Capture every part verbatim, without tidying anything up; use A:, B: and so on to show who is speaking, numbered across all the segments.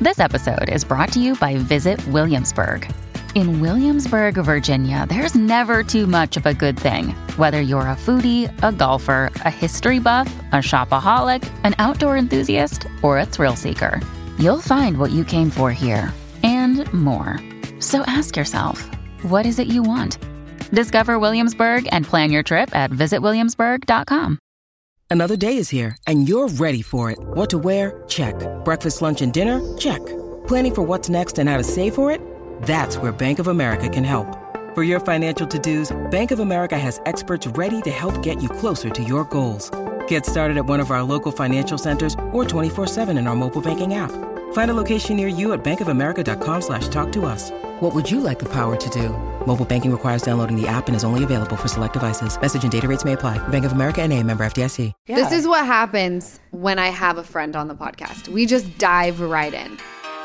A: This episode is brought to you by Visit Williamsburg. In Williamsburg, Virginia, there's never too much of a good thing. Whether you're a foodie, a golfer, a history buff, a shopaholic, an outdoor enthusiast, or a thrill seeker, you'll find what you came for here and more. So ask yourself, what is it you want? Discover Williamsburg and plan your trip at visit williamsburg dot com.
B: Another day is here, and you're ready for it. What to wear? Check. Breakfast, lunch, and dinner? Check. Planning for what's next and how to save for it? That's where Bank of America can help. For your financial to-dos, Bank of America has experts ready to help get you closer to your goals. Get started at one of our local financial centers or twenty-four seven in our mobile banking app. Find a location near you at bankofamerica.com slash talk to us. What would you like the power to do? Mobile banking requires downloading the app and is only available for select devices. Message and data rates may apply. Bank of America N A, member F D I C.
C: Yeah.
D: This is what happens when I have a friend on the podcast. We just dive right in.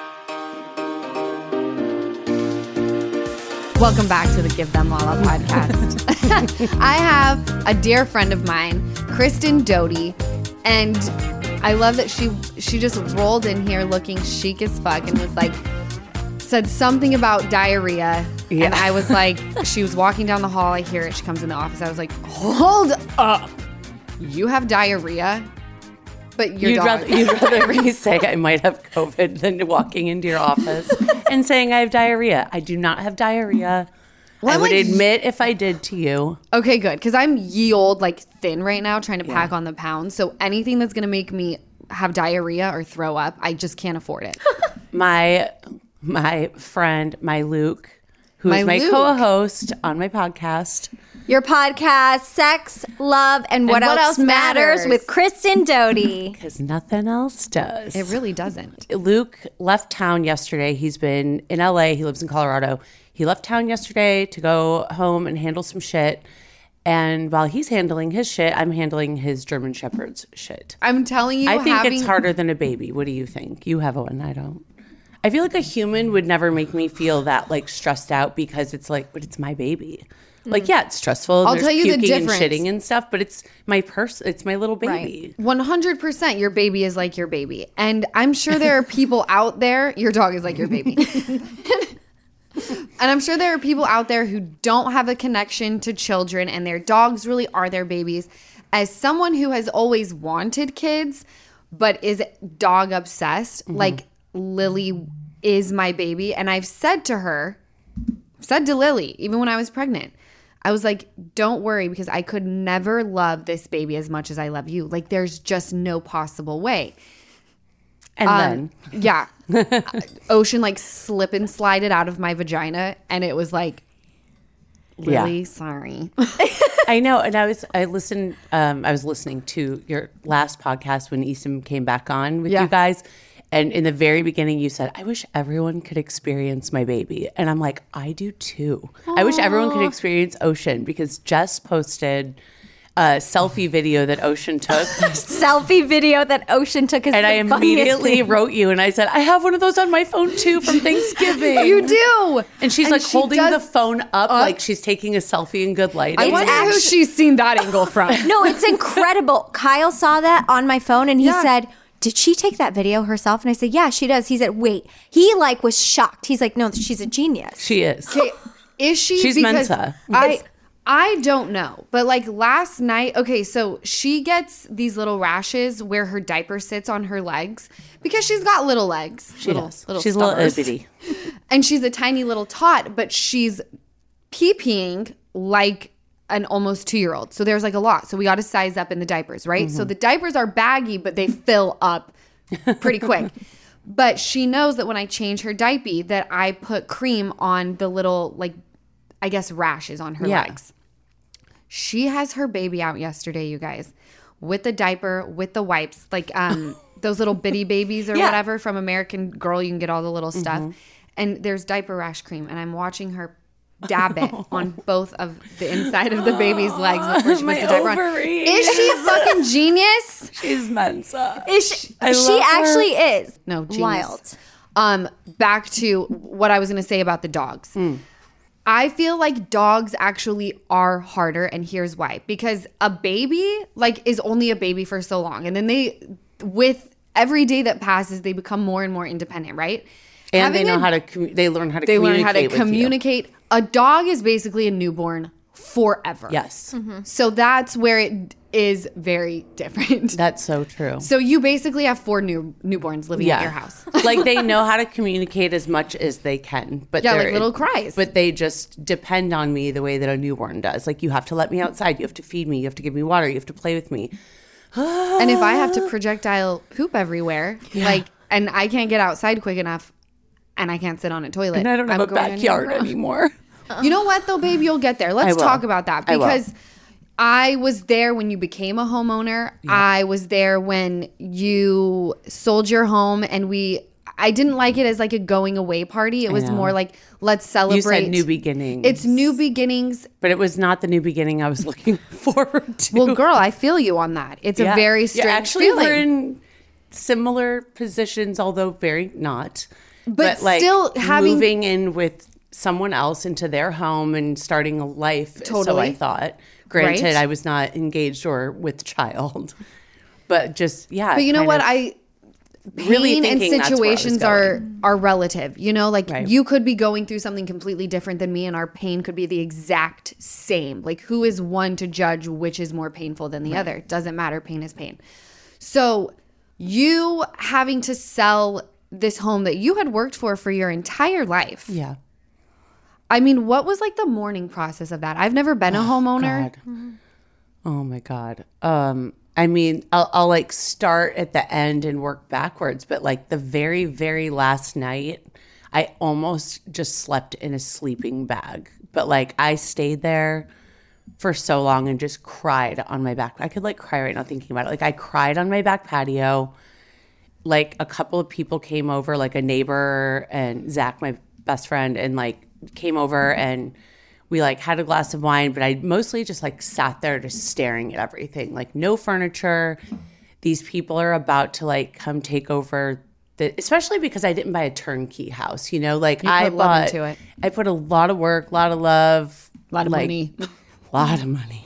D: Welcome back to the Give Them Lala podcast. I have a dear friend of mine, Kristen Doty, and I love that she she just rolled in here looking chic as fuck and was like, said something about diarrhea. Yeah. And I was like, she was walking down the hall. I hear it. She comes in the office. I was like, hold up. You have diarrhea? But your
C: you'd
D: dog.
C: Rather, you'd rather me say I might have COVID than walking into your office and saying I have diarrhea. I do not have diarrhea. Well, I would like, admit if I did to you.
D: Okay, good. Because I'm ye old, like thin right now, trying to yeah. pack on the pounds. So anything that's going to make me have diarrhea or throw up, I just can't afford it.
C: my my friend, my Luke, who
D: my
C: is my
D: Luke.
C: co-host on my podcast.
E: Your podcast, Sex, Love, and What,
D: and what
E: else,
D: else matters?
E: matters with Kristen Doty.
C: Because nothing else does.
D: It really doesn't.
C: Luke left town yesterday. He's been in L A. He lives in Colorado. He left town yesterday to go home and handle some shit. And while he's handling his shit, I'm handling his German Shepherd's shit.
D: I'm telling you,
C: I think
D: having...
C: it's harder than a baby. What do you think? You have one. I don't. I feel like a human would never make me feel that like stressed out because it's like, but it's my baby. Mm. Like, yeah, it's stressful.
D: I'll
C: There's
D: tell you
C: puking
D: the difference.
C: and shitting and stuff, but it's my person. It's my little baby.
D: Right. one hundred percent your baby is like your baby. And I'm sure there are people out there, your dog is like your baby. And I'm sure there are people out there who don't have a connection to children and their dogs really are their babies. As someone who has always wanted kids, but is dog obsessed, mm-hmm. like Lily is my baby. And I've said to her, I've said to Lily, even when I was pregnant, I was like, don't worry because I could never love this baby as much as I love you. Like there's just no possible way.
C: And
D: um,
C: then.
D: Yeah. Ocean like slip and slided out of my vagina. And it was like, Lily,
C: yeah.
D: sorry.
C: I know. And I was, I listened, um, I was listening to your last podcast when Easton came back on with
D: yeah.
C: you guys. And in the very beginning, you said, I wish everyone could experience my baby. And I'm like, I do too. Aww. I wish everyone could experience Ocean because Jess posted a selfie video that Ocean took.
E: Selfie video that Ocean took is
C: And
E: the
C: I immediately
E: thing.
C: wrote you and I said, I have one of those on my phone too from Thanksgiving.
D: You do.
C: And she's
D: and
C: like
D: she
C: holding
D: does,
C: the phone up,
D: up
C: like she's taking a selfie in good lighting.
D: I
E: It's
D: wonder
E: actually,
D: who she's seen that angle from.
E: No, it's incredible. Kyle saw that on my phone and he
D: yeah.
E: said, did she take that video herself? And I said, yeah, she does. He said, wait. He like was shocked. He's like, no, she's a genius.
C: She is.
D: Okay, is she?
C: She's
D: because
C: Mensa.
D: I I don't know, but like last night. Okay, so she gets these little rashes where her diaper sits on her legs because she's got little legs.
C: She
D: little,
C: does.
D: Little
C: she's a little
D: stubbers.
C: itty.
D: And she's a tiny little tot, but she's pee-peeing like an almost two-year-old. So there's like a lot. So we got to size up in the diapers, right? Mm-hmm. So the diapers are baggy, but they fill up pretty quick. But she knows that when I change her diaper that I put cream on the little, like, I guess rashes on her
C: yeah.
D: legs. She has her baby out yesterday, you guys, with the diaper, with the wipes, like um those little bitty babies or
C: yeah.
D: whatever from American Girl. You can get all the little stuff.
C: Mm-hmm.
D: And there's diaper rash cream. And I'm watching her dab it on both of the inside of the baby's legs before she puts the diaper on. Is she a fucking genius?
C: She's Mensa.
E: Is she,
C: I
E: she
C: love her.
E: actually is.
D: No, genius.
E: Wild.
D: Um, back to what I was going to say about the dogs. Mm. I feel like dogs actually are harder, and here's why. Because a baby, like, is only a baby for so long. And then they, with every day that passes, they become more and more independent, right?
C: And
D: Having
C: they know
D: a-
C: how to, commu- they learn how to
D: They
C: communicate
D: learn how to
C: with you.
D: communicate. A dog is basically a newborn forever.
C: Yes.
D: So that's where it is very different.
C: That's so true.
D: So you basically have four new newborns living at your house.
C: Like they know how to communicate as much as they can. But
D: Yeah, like
C: they're-
D: little cries.
C: But they just depend on me the way that a newborn does. Like you have to let me outside. You have to feed me. You have to give me water. You have to play with me.
D: And if I have to projectile poop everywhere, like, and I can't get outside quick enough, and I can't sit on a toilet,
C: And I don't have
D: I'm
C: a
D: going on your
C: backyard
D: ground.
C: anymore.
D: You know what, though, babe? You'll get there. Let's
C: will.
D: talk about that
C: I will.
D: because I was there when you became a homeowner. I was there when you sold your home, and we. I didn't like it as like a going away party. It was
C: know.
D: more like let's celebrate.
C: You said new beginnings.
D: It's new beginnings.
C: But it was not the new beginning I was looking forward to.
D: Well, girl, I feel you on that. It's
C: Yeah.
D: a very
C: Yeah,
D: strange
C: actually,
D: feeling.
C: we're in similar positions, although very not.
D: But still having-
C: moving in with someone else into their home and starting a life. So
D: Totally.
C: I thought. Granted,
D: Right.
C: I was not engaged or with child, but just yeah.
D: But you know
C: kind
D: what?
C: of
D: I
C: really
D: pain and
C: thinking that's where I was
D: situations are
C: going.
D: are relative. You know, like
C: Right.
D: you could be going through something completely different than me, and our pain could be the exact same. Like, who is one to judge which is more painful than the other? Doesn't matter. Pain is pain. So you having to sell this home that you had worked for for your entire life.
C: Yeah.
D: I mean, what was like the mourning process of that? I've never been a homeowner.
C: God. Oh my God. Um, I mean, I'll, I'll like start at the end and work backwards, but like the very, very last night, I almost just slept in a sleeping bag. But like I stayed there for so long and just cried on my back. I could like cry right now thinking about it. Like I cried on my back patio. Like a couple of people came over, like a neighbor and Zach, my best friend, and like came over and we like had a glass of wine, but I mostly just like sat there just staring at everything. Like no furniture. These people are about to like come take over the, especially because I didn't buy a turnkey house, you know, like
D: You
C: I
D: put love
C: bought,
D: into it.
C: I put a lot of work, a lot of love,
D: A lot of
C: like,
D: money.
C: a lot of money.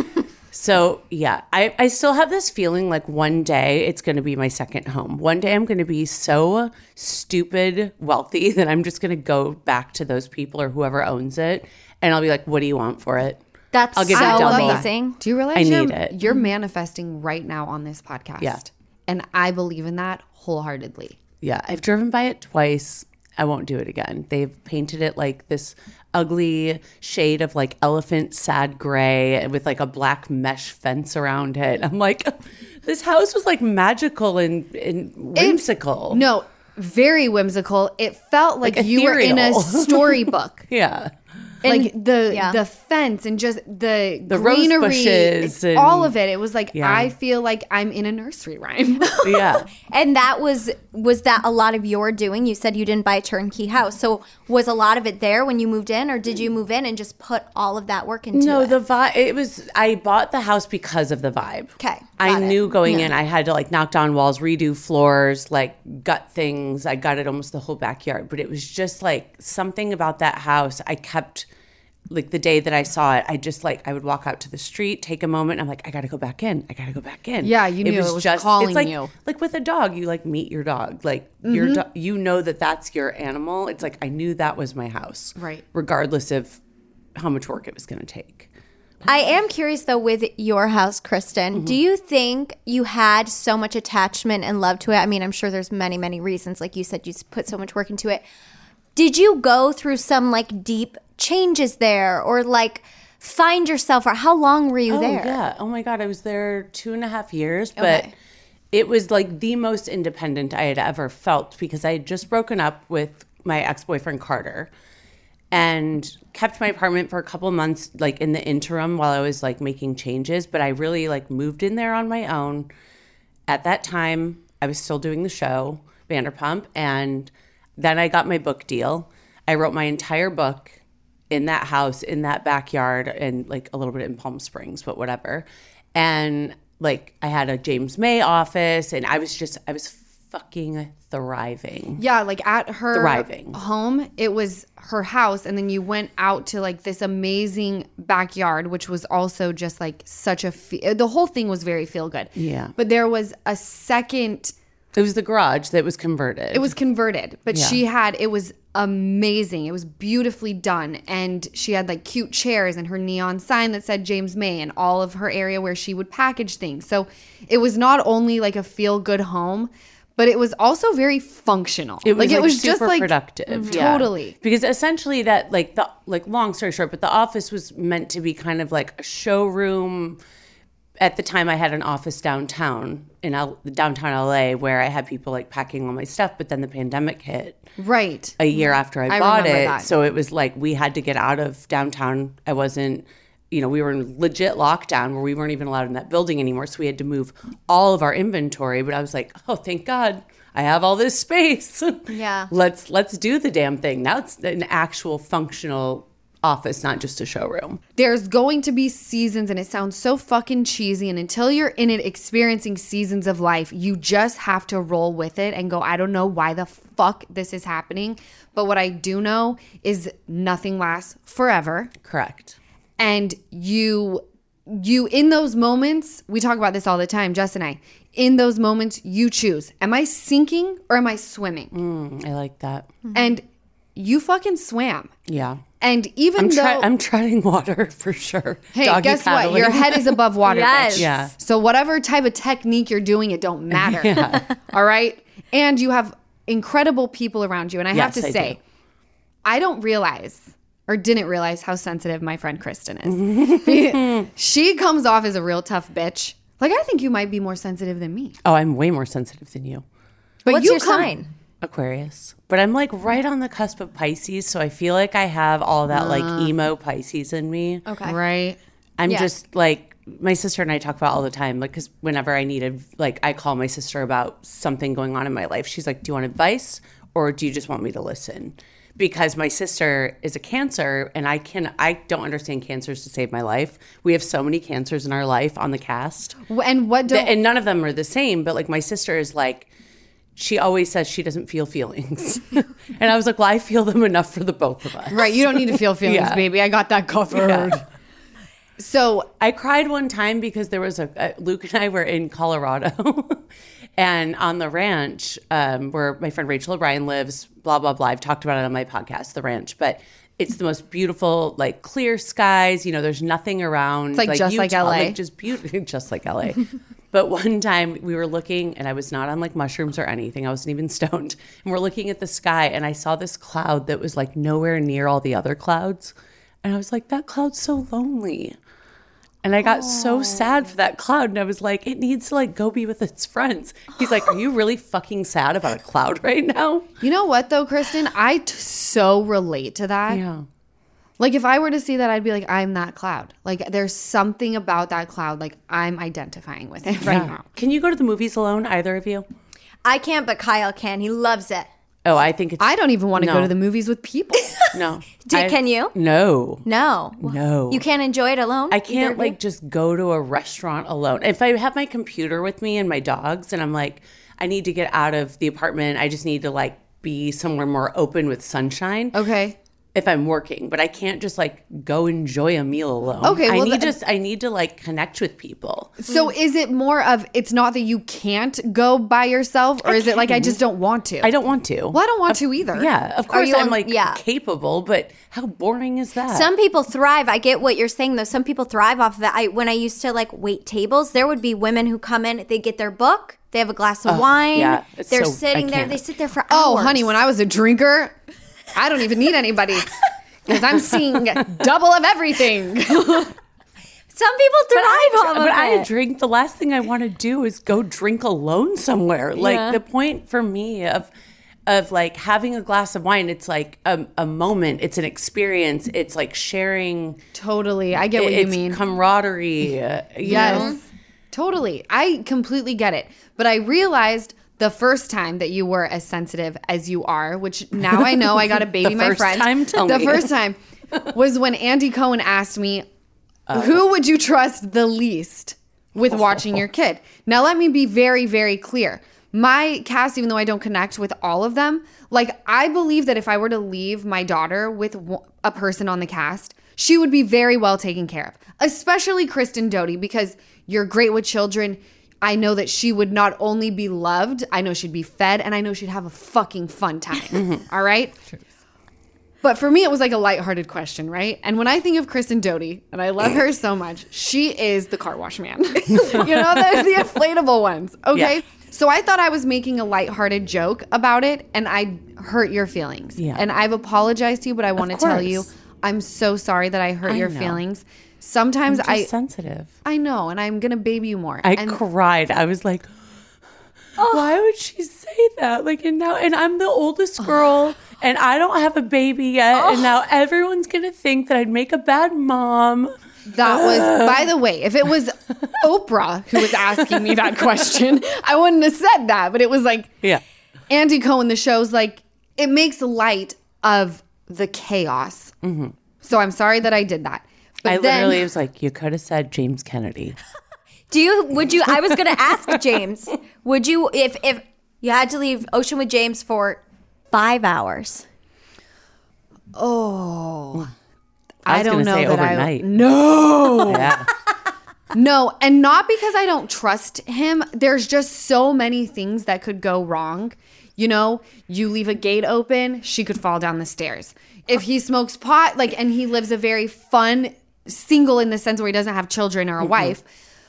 C: So yeah, I, I still have this feeling like one day it's going to be my second home. One day I'm going to be so stupid wealthy that I'm just going to go back to those people or whoever owns it. And I'll be like, what do you want for it?
E: That's
C: I'll give
E: so
C: you double.
E: amazing.
D: Do you realize
C: I
D: you're,
C: need it.
D: you're manifesting right now on this podcast?
C: Yeah.
D: And I believe in that wholeheartedly.
C: Yeah, I've driven by it twice. I won't do it again. They've painted it like this ugly shade of like elephant sad gray with like a black mesh fence around it. I'm like, this house was like magical and, and whimsical.
D: No, very whimsical. It felt like,
C: Like
D: you were in a
C: ethereal.
D: storybook.
C: Yeah.
D: Like the
E: yeah.
D: the fence and just the,
C: The rose
D: greenery,
C: bushes and-
D: all of it. It was like
C: Yeah.
D: I feel like I'm in a nursery rhyme.
C: Yeah.
E: And that was was that a lot of your doing? You said you didn't buy a turnkey house. So was a lot of it there when you moved in, or did you move in and just put all of that work into
C: No,
E: it?
C: the vibe, it was, I bought the house because of the vibe.
E: Okay,
C: I
E: got it.
C: knew going in, I had to like knock down walls, redo floors, like gut things. I gutted almost the whole backyard, but it was just like something about that house. I kept, like the day that I saw it, I just like, I would walk out to the street, take a moment. I'm like, I got to go back in. I got to go back in.
D: Yeah, you knew it was calling
C: it's like,
D: you.
C: Like with a dog, you like meet your dog. Like your do- you know that that's your animal. It's like, I knew that was my house.
D: Right.
C: Regardless of how much work it was going to take.
E: I am curious though with your house, Kristen. Do you think you had so much attachment and love to it? I mean, I'm sure there's many, many reasons. Like you said, you put so much work into it. Did you go through some like deep changes there, or like find yourself, or how long were you
C: Oh,
E: there?
C: yeah. Oh my God. I was there two and a half years, but
E: Okay.
C: it was like the most independent I had ever felt because I had just broken up with my ex-boyfriend Carter and kept my apartment for a couple months, like in the interim while I was like making changes. But I really like moved in there on my own. At that time, I was still doing the show, Vanderpump. And then I got my book deal. I wrote my entire book in that house, in that backyard, and like a little bit in Palm Springs, but whatever. And like I had a James May office, and I was just, I was fucking thriving.
D: Yeah, like at her
C: Thriving.
D: home, it was her house, and then you went out to like this amazing backyard, which was also just like such a fe- the whole thing was very feel good.
C: Yeah.
D: But there was a second
C: It was the garage that was converted.
D: It was converted, but
C: Yeah.
D: she had, it was amazing. It was beautifully done. And she had like cute chairs and her neon sign that said James May and all of her area where she would package things. So it was not only like a feel good home, but it was also very functional.
C: It was
D: like,
C: like,
D: it was
C: super
D: just like
C: productive. Yeah.
D: Totally.
C: Because essentially that like the like long story short, but the office was meant to be kind of like a showroom. At the time I had an office downtown in L- downtown L A where I had people like packing all my stuff, but then the pandemic hit
D: Right.
C: a year after I,
D: I
C: bought
D: remember
C: it.
D: that.
C: So it was like we had to get out of downtown. I wasn't, you know, we were in legit lockdown where we weren't even allowed in that building anymore. So we had to move all of our inventory. But I was like, oh, thank God I have all this space.
E: Yeah.
C: let's let's do the damn thing. Now it's an actual functional office, not just a showroom.
D: There's going to be seasons, and it sounds so fucking cheesy. And until you're in it experiencing seasons of life, you just have to roll with it and go, I don't know why the fuck this is happening. But what I do know is nothing lasts forever.
C: Correct.
D: And you, you in those moments, we talk about this all the time, Jess and I. In those moments, you choose. Am I sinking or am I swimming?
C: Mm, I like that.
D: And you fucking swam.
C: Yeah.
D: And even
C: I'm,
D: though
C: tre- I'm treading water for sure.
D: Hey,
C: Doggy
D: guess
C: paddling.
D: what? Your head is above water,
E: Yes.
D: bitch.
C: Yeah.
D: So whatever type of technique you're doing, it don't matter. All right? And you have incredible people around you. And I have
C: Yes,
D: to
C: I
D: say,
C: do.
D: I don't realize or didn't realize how sensitive my friend Kristen is. She comes off as a real tough bitch. Like, I think you might be more sensitive than me.
C: Oh, I'm way more sensitive than you.
D: But
E: What's
D: you
E: your
D: come-
E: sign?
C: Aquarius. But I'm like right on the cusp of Pisces, so I feel like I have all that like emo Pisces in me.
E: Okay.
D: Right?
C: I'm
E: Yeah.
C: just like my sister and I talk about all the time, like because whenever I need a like I call my sister about something going on in my life. She's like, "Do you want advice or do you just want me to listen?" Because my sister is a Cancer, and I can I don't understand cancers to save my life. We have so many cancers in our life on the cast,
D: And what don't...
C: and none of them are the same. But like my sister is like. She always says she doesn't feel feelings. And I was like, well, I feel them enough for the both of us.
D: Right, you don't need to feel feelings,
C: Yeah.
D: baby. I got that covered.
C: Yeah.
D: So
C: I cried one time because there was a, a Luke and I were in Colorado and on the ranch um, where my friend Rachel O'Brien lives, blah, blah, blah. I've talked about it on my podcast, The Ranch, but it's the most beautiful, like clear skies. You know, there's nothing around.
D: It's like just like L A.
C: Like just beautiful, just like L A. But one time we were looking and I was not on like mushrooms or anything. I wasn't even stoned. And we're looking at the sky and I saw this cloud that was like nowhere near all the other clouds. And I was like, that cloud's so lonely. And I got so sad for that cloud. And I was like, it needs to like go be with its friends. He's like, are you really fucking sad about a cloud right now?
D: you know what, though, Kristen? I t- so relate to that.
C: Yeah.
D: Like, if I were to see that, I'd be like, I'm that cloud. Like, there's something about that cloud. Like, I'm identifying with it right now.
C: Can you go to the movies alone, either of you?
E: I can't, but Kyle can. He loves it.
C: Oh, I think it's.
D: I don't even want to
C: No.
D: go to the movies with people.
C: No.
E: Do-
C: I-
E: can you?
C: No.
E: No.
C: No.
E: You can't enjoy it alone?
C: I
E: Either
C: can't
E: of you?
C: like just go to a restaurant alone. If I have my computer with me and my dogs and I'm like, I need to get out of the apartment, I just need to like be somewhere more open with sunshine.
D: Okay.
C: If I'm working, but I can't just like go enjoy a meal alone.
D: Okay,
C: I
D: well,
C: need
D: the-
C: just I need to like connect with people.
D: So is it more of it's not that you can't go by yourself, or is it like I just don't want to?
C: I don't want to.
D: Well, I don't want to either.
C: Yeah, of course
E: you
C: I'm
E: on-
C: like
E: yeah.
C: capable, but how boring is that?
E: Some people thrive. I get what you're saying, though. Some people thrive off of that. I when I used to like wait tables, there would be women who come in, they get their book, they have a glass of wine,
C: yeah, it's
E: they're
C: so-
E: sitting
C: I
E: there,
C: can't.
E: they sit there for hours.
D: Oh, honey, when I was a drinker, I don't even need anybody because I'm seeing double of everything.
E: Some people thrive off of
C: but I
E: it.
C: drink. The last thing I want to do is go drink alone somewhere.
E: Yeah.
C: Like the point for me of of like having a glass of wine, it's like a, a moment. It's an experience. It's like sharing.
D: Totally. I get what
C: it's
D: you mean.
C: camaraderie. uh, you
D: Yes.
C: know?
D: Totally. I completely get it. But I realized the first time that you were as sensitive as you are, which now I know I got to baby
C: The
D: my
C: first
D: friend.
C: time? Tell
D: the
C: me.
D: first time was when Andy Cohen asked me, who would you trust the least with watching your kid? Now, let me be very, very clear. My cast, even though I don't connect with all of them, like I believe that if I were to leave my daughter with w- a person on the cast, she would be very well taken care of, especially Kristen Doty, because you're great with children. I know that she would not only be loved, I know she'd be fed, and I know she'd have a fucking fun time. Mm-hmm. All right? Sure. But for me, it was like a lighthearted question, right? And when I think of Kristen Doute, and I love her so much, she is the car wash man. You know, the, the inflatable ones. Okay? Yeah. So I thought I was making a lighthearted joke about it, and I hurt your feelings. Yeah. And I've apologized to you, but I want to tell you, I'm so sorry that I hurt I your know. feelings. Sometimes
C: I'm just
D: I
C: sensitive.
D: I know, and I'm gonna baby you more.
C: I
D: and,
C: cried. I was like, oh. Why would she say that? Like, and now, and I'm the oldest girl, oh. and I don't have a baby yet, oh. and now everyone's gonna think that I'd make a bad mom.
D: That was, by the way, if it was Oprah who was asking me that question, I wouldn't have said that. But it was like,
C: yeah,
D: Andy Cohen. The show's like, it makes light of the chaos. Mm-hmm. So I'm sorry that I did that. But
C: I
D: then,
C: literally was like, you could have said James Kennedy.
E: Do you, would you, I was going to ask James, would you, if if you had to leave Ocean with James for five hours?
D: Oh,
C: I, I
D: don't know
C: say
D: that
C: overnight.
D: I, no.
C: Yeah.
D: No, and not because I don't trust him. There's just so many things that could go wrong. You know, you leave a gate open, she could fall down the stairs. If he smokes pot, like, and he lives a very fun, single in the sense where he doesn't have children or a mm-hmm. wife.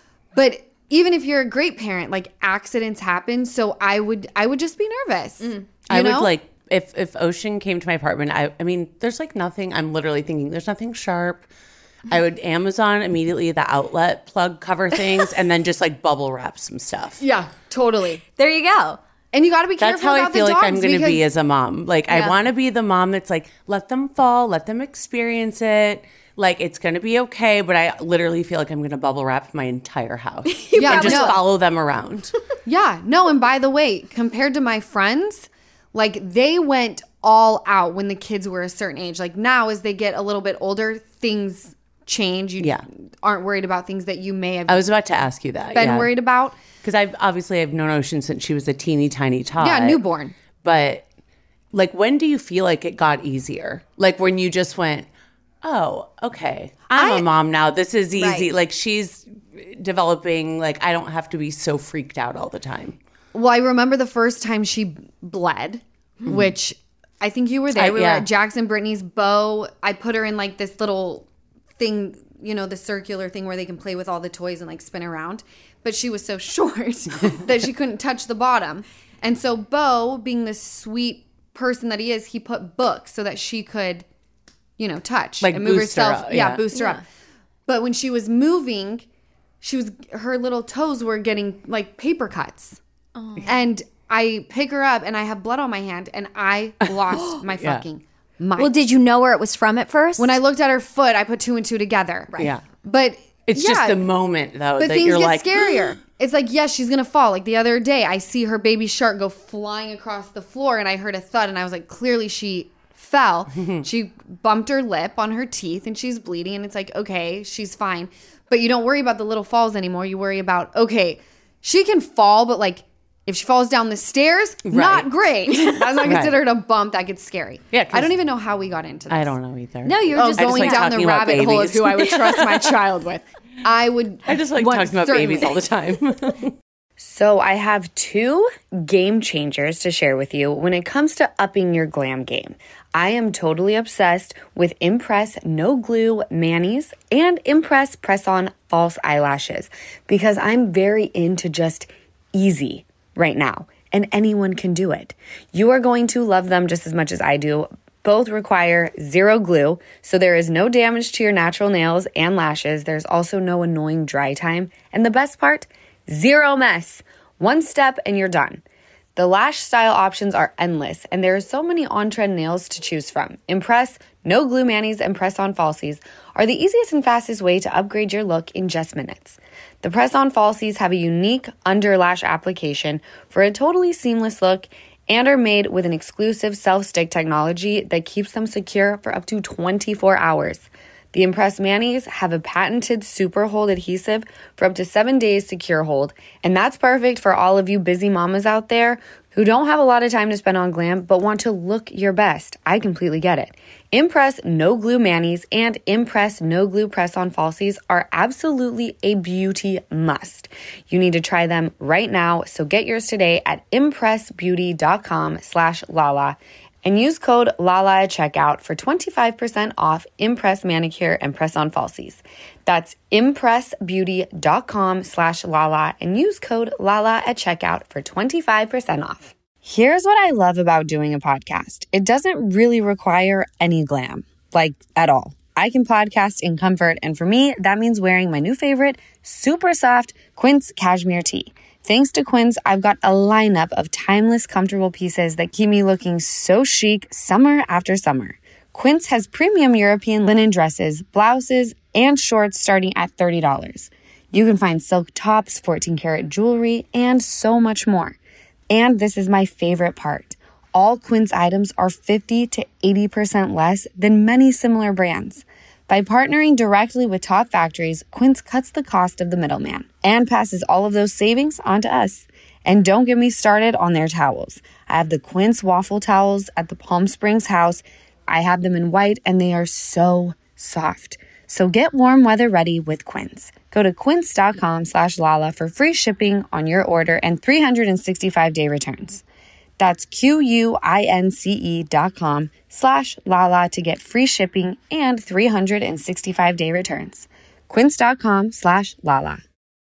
D: But even if you're a great parent, like, accidents happen. So I would, I would just be nervous. Mm.
C: I
D: know?
C: would like, if, if Ocean came to my apartment, I, I mean, there's like nothing, I'm literally thinking there's nothing sharp. I would Amazon immediately the outlet plug cover things and then just like bubble wrap some stuff.
D: Yeah, totally.
E: There you go.
D: And you got to be
C: careful.
D: That's how
C: about I feel
D: the
C: like
D: dogs
C: I'm going to be as a mom. Like, yeah. I want to be the mom that's like, let them fall, let them experience it. Like, it's going to be okay. But I literally feel like I'm going to bubble wrap my entire house.
D: Yeah,
C: and just
D: no.
C: follow them around.
D: Yeah. No, and by the way, compared to my friends, like, they went all out when the kids were a certain age. Like, now as they get a little bit older, things change. You yeah. aren't worried about things that you may have
C: I was about to ask you that.
D: been
C: yeah.
D: worried about.
C: Because I've obviously I've known Ocean since she was a teeny tiny tot.
D: Yeah, newborn.
C: But like, when do you feel like it got easier? Like when you just went, oh, okay, I'm I, a mom now. This is easy. Right. Like she's developing. Like I don't have to be so freaked out all the time.
D: Well, I remember the first time she bled, mm. which I think you were there. I, we yeah. were at Jackson Brittany's bow. I put her in like this little thing, you know, the circular thing where they can play with all the toys and like spin around. But she was so short that she couldn't touch the bottom. And so Bo, being the sweet person that he is, he put books so that she could, you know, touch
C: like
D: and move
C: boost
D: herself.
C: Her up,
D: yeah,
C: yeah,
D: boost her
E: yeah.
D: up. But when she was moving, she was her little toes were getting like paper cuts. Oh. And I pick her up and I have blood on my hand and I lost my
C: yeah.
D: fucking mind.
E: Well, did you know where it was from at first?
D: When I looked at her foot, I put two and two together.
C: Right. Yeah.
D: But
C: it's
D: yeah,
C: just the moment, though,
D: but
C: that
D: things
C: you're
D: get
C: like...
D: scarier. It's like, yes, she's going to fall. Like the other day, I see her baby shark go flying across the floor, and I heard a thud, and I was like, clearly she fell. She bumped her lip on her teeth, and she's bleeding, and it's like, okay, she's fine. But you don't worry about the little falls anymore. You worry about, okay, she can fall, but like, if she falls down the stairs, right. not great. That's not considered right. a bump. That gets scary. Yeah, I don't even know how we got into this.
C: I don't know either.
E: No, you're
D: oh,
E: just
D: going
C: just
D: down
C: like
D: the rabbit hole of who I would trust my child with. I would.
C: I just like talking about
D: certainly.
C: babies all the time.
F: So I have two game changers to share with you when it comes to upping your glam game. I am totally obsessed with Impress No Glue Manis and Impress Press-On False Eyelashes because I'm very into just easy right now. And anyone can do it. You are going to love them just as much as I do. Both require zero glue, so there is no damage to your natural nails and lashes. There's also no annoying dry time. And the best part, zero mess. One step and you're done. The lash style options are endless, and there are so many on-trend nails to choose from. Impress, No Glue Manis, and Press-On Falsies are the easiest and fastest way to upgrade your look in just minutes. The Press-On Falsies have a unique under lash application for a totally seamless look and are made with an exclusive self-stick technology that keeps them secure for up to twenty-four hours. The Impress Manis have a patented super hold adhesive for up to seven days secure hold, and that's perfect for all of you busy mamas out there who don't have a lot of time to spend on glam but want to look your best. I completely get it. Impress No Glue Manis and Impress No Glue Press-On Falsies are absolutely a beauty must. You need to try them right now, so get yours today at impressbeauty.com slash Lala and use code Lala at checkout for twenty-five percent off Impress Manicure and Press-On Falsies. That's impressbeauty.com slash Lala and use code Lala at checkout for twenty-five percent off. Here's what I love about doing a podcast. It doesn't really require any glam, like at all. I can podcast in comfort, and for me, that means wearing my new favorite, super soft Quince cashmere tee. Thanks to Quince, I've got a lineup of timeless, comfortable pieces that keep me looking so chic summer after summer. Quince has premium European linen dresses, blouses, and shorts starting at thirty dollars. You can find silk tops, fourteen karat jewelry, and so much more. And this is my favorite part. All Quince items are fifty to eighty percent less than many similar brands. By partnering directly with top factories, Quince cuts the cost of the middleman and passes all of those savings on to us. And don't get me started on their towels. I have the Quince waffle towels at the Palm Springs house. I have them in white and they are so soft. So get warm weather ready with Quince. Go to quince.com slash Lala for free shipping on your order and three hundred sixty-five day returns. That's Q-U-I-N-C-E dot com slash Lala to get free shipping and three hundred sixty-five day returns. Quince.com slash Lala.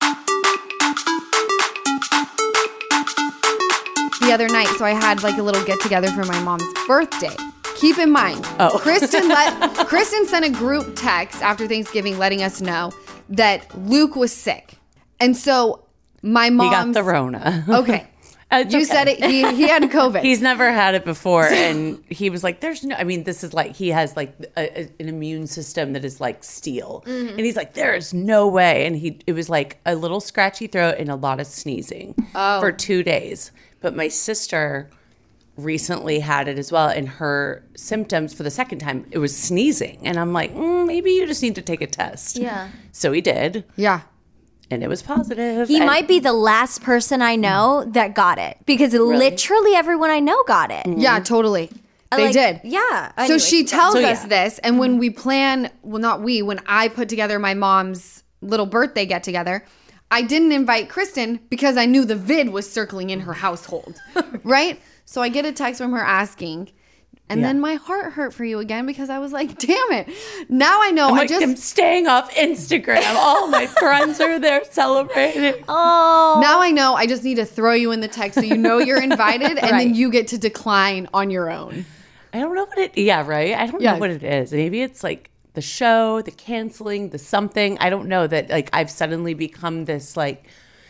D: The other night, so I had like a little get together for my mom's birthday. Keep in mind,
C: Oh.
D: Kristen let Kristen sent a group text after Thanksgiving letting us know that Luke was sick. And so my
C: He
D: mom
C: got the Rona.
D: Okay.
C: It's
D: you
C: okay.
D: said it he, he had COVID.
C: He's never had it before, and he was like, "There's no." I mean, this is like he has like a, a, an immune system that is like steel,
D: Mm-hmm.
C: and he's like, "There is no way." And he, it was like a little scratchy throat and a lot of sneezing
D: Oh.
C: for two days. But my sister recently had it as well, and her symptoms for the second time it was sneezing, and I'm like, mm, maybe you just need to take a test.
E: Yeah.
C: So he did,
D: yeah.
C: and it was positive.
E: He
C: and-
E: might be the last person I know that got it because literally everyone I know got it.
D: Yeah, totally. They
E: Like,
D: did.
E: Yeah.
D: So
E: Anyway,
D: she tells
C: So,
D: us
C: yeah.
D: this, and when we plan, well, not we, when I put together my mom's little birthday get together, I didn't invite Kristen because I knew the vid was circling in her household, right? So I get a text from her asking, and
C: Yeah.
D: then my heart hurt for you again because I was like, damn it. Now I know
C: I'm
D: I
C: like,
D: just
C: I'm staying off Instagram. All my friends are there celebrating.
E: Oh.
D: now I know I just need to throw you in the text so you know you're invited, and then
C: Right.
D: you get to decline on your own.
C: I don't know what it. Yeah, right. I don't
D: Yes.
C: know what it is. Maybe it's like the show, the canceling, the something. I don't know that. Like I've suddenly become this. Like,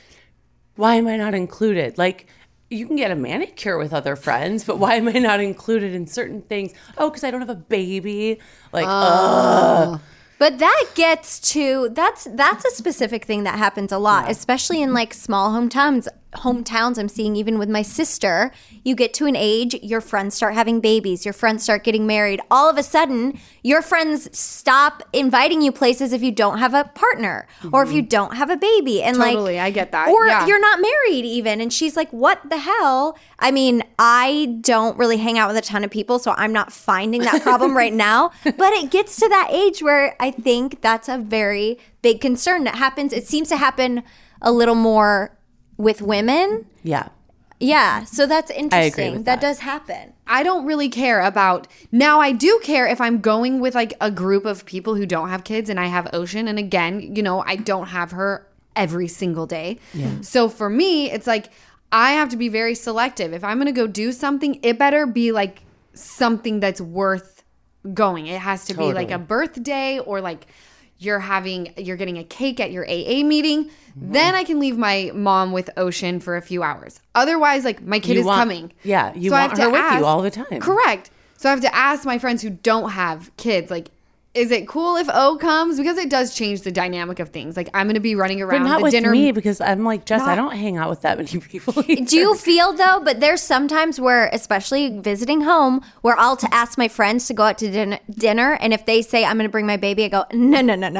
C: why am I not included? Like, you can get a manicure with other friends, but why am I not included in certain things? Oh, because I don't have a baby. Like, ugh.
E: But that gets to that's that's a specific thing that happens a lot, especially in like small hometowns. Hometowns, I'm seeing even with my sister. You get to an age, your friends start having babies, your friends start getting married. All of a sudden, your friends stop inviting you places if you don't have a partner or if you don't have a baby. And
D: Totally,
E: like,
D: I get that.
E: Or
D: Yeah.
E: you're not married even. And she's like, "What the hell?" I mean, I don't really hang out with a ton of people, so I'm not finding that problem right now. But it gets to that age where I think that's a very big concern that happens. It seems to happen a little more with women.
C: Yeah.
E: Yeah, so that's interesting.
C: with
E: that.
C: that.
E: does happen.
D: I don't really care about now. I do care if I'm going with like a group of people who don't have kids and I have Ocean. And again, you know, I don't have her every single day. So for me, it's like I have to be very selective. If I'm going to go do something, it better be like something that's worth going. It has to be like
C: Totally.
D: a birthday or like you're having you're getting a cake at your A A meeting. Then I can leave my mom with Ocean for a few hours. Otherwise, like my kid
C: You
D: is
C: want-
D: coming.
C: yeah, you
D: So I
C: want
D: have to
C: her with you
D: ask-
C: all the time.
D: Correct. So I have to ask my friends who don't have kids, like, is it cool if O comes? Because it does change the dynamic of things. Like I'm going to be running around
C: But not
D: the
C: with
D: dinner.
C: me because I'm like, Jess, I
D: Not-
C: don't hang out with that many people.
E: Do you feel though, but there's sometimes where, especially visiting home, where I'll to ask my friends to go out to din- dinner, and if they say I'm going to bring my baby, I go, no, no, no, no,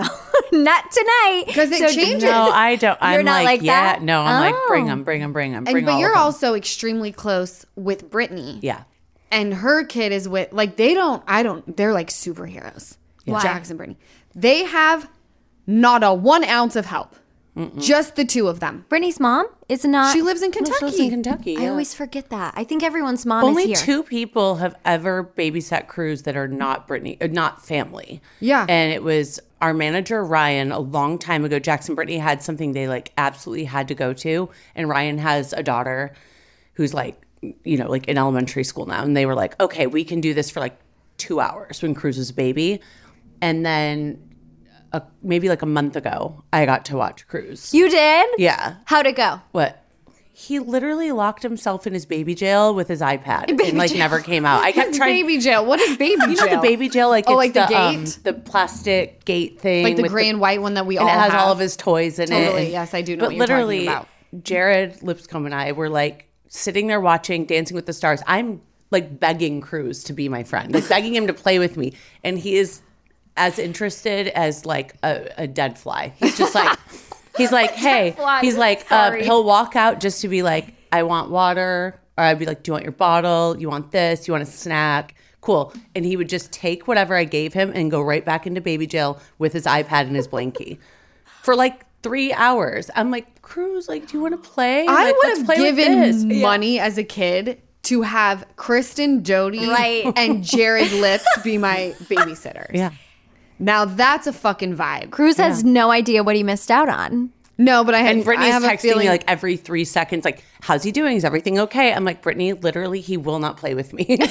E: Not tonight.
D: Because it
E: So-
D: changes.
C: No, I don't. I'm
E: You're not
C: like,
E: like
C: yeah,
E: that?
C: no, I'm
E: Oh.
C: like, bring them, bring them, bring them.
D: And, but you're also extremely close with Brittany.
C: Yeah.
D: And her kid is with, like, they don't, I don't, they're like superheroes.
E: Why?
D: Jax and Brittany. They have not a one ounce of help. Mm-mm. Just the two of them.
E: Brittany's mom is not.
D: She lives in Kentucky.
C: She lives in Kentucky.
E: I
C: yeah.
E: always forget that. I think everyone's mom
C: Only
E: is here.
C: two people have ever babysat Cruz that are not Brittany, uh, not family.
D: Yeah.
C: And it was our manager, Ryan, a long time ago. Jackson Brittany had something they like absolutely had to go to. And Ryan has a daughter who's like, you know, like in elementary school now. And they were like, okay, we can do this for like two hours when Cruz was a baby. And then a, maybe like a month ago, I got to watch Cruz.
E: You did?
C: Yeah.
E: How'd it go?
C: What? He literally locked himself in his baby jail with his iPad and like never came out. I kept trying.
D: Baby jail. What is baby
C: You
D: jail?
C: know the baby jail, like
D: Oh,
C: it's
D: like the
C: um,
D: gate?
C: the plastic gate thing,
D: Like the
C: with
D: gray and white one that we
C: and
D: all
C: it has
D: have.
C: all of his toys in it.
D: Totally, yes, I do know
C: But
D: what you're talking
C: literally,
D: about.
C: Jared Lipscomb and I were like sitting there watching Dancing with the Stars. I'm like begging Cruz to be my friend, like begging him to play with me, and he is as interested as like a, a dead fly. He's just like, he's like, hey,
E: fly,
C: he's like, uh,
E: sorry.
C: he'll walk out just to be like, I want water, or I'd be like, do you want your bottle? You want this? You want a snack? Cool. And he would just take whatever I gave him and go right back into baby jail with his iPad and his blankie for like three hours. I'm like, Cruz, like, do you want to play?
D: I
C: Like,
D: would
C: let's
D: have
C: play with
D: given
C: this.
D: money as a kid to have Kristen Doty
E: Right.
D: and Jared Lips be my babysitters.
C: Yeah.
D: Now that's a fucking vibe.
E: Cruz has no idea what he missed out on.
D: No, but I had
C: And
D: I
C: Brittany's
D: have a
C: texting
D: feeling
C: me like every three seconds, like, how's he doing? Is everything okay? I'm like, Brittany, literally, he will not play with me.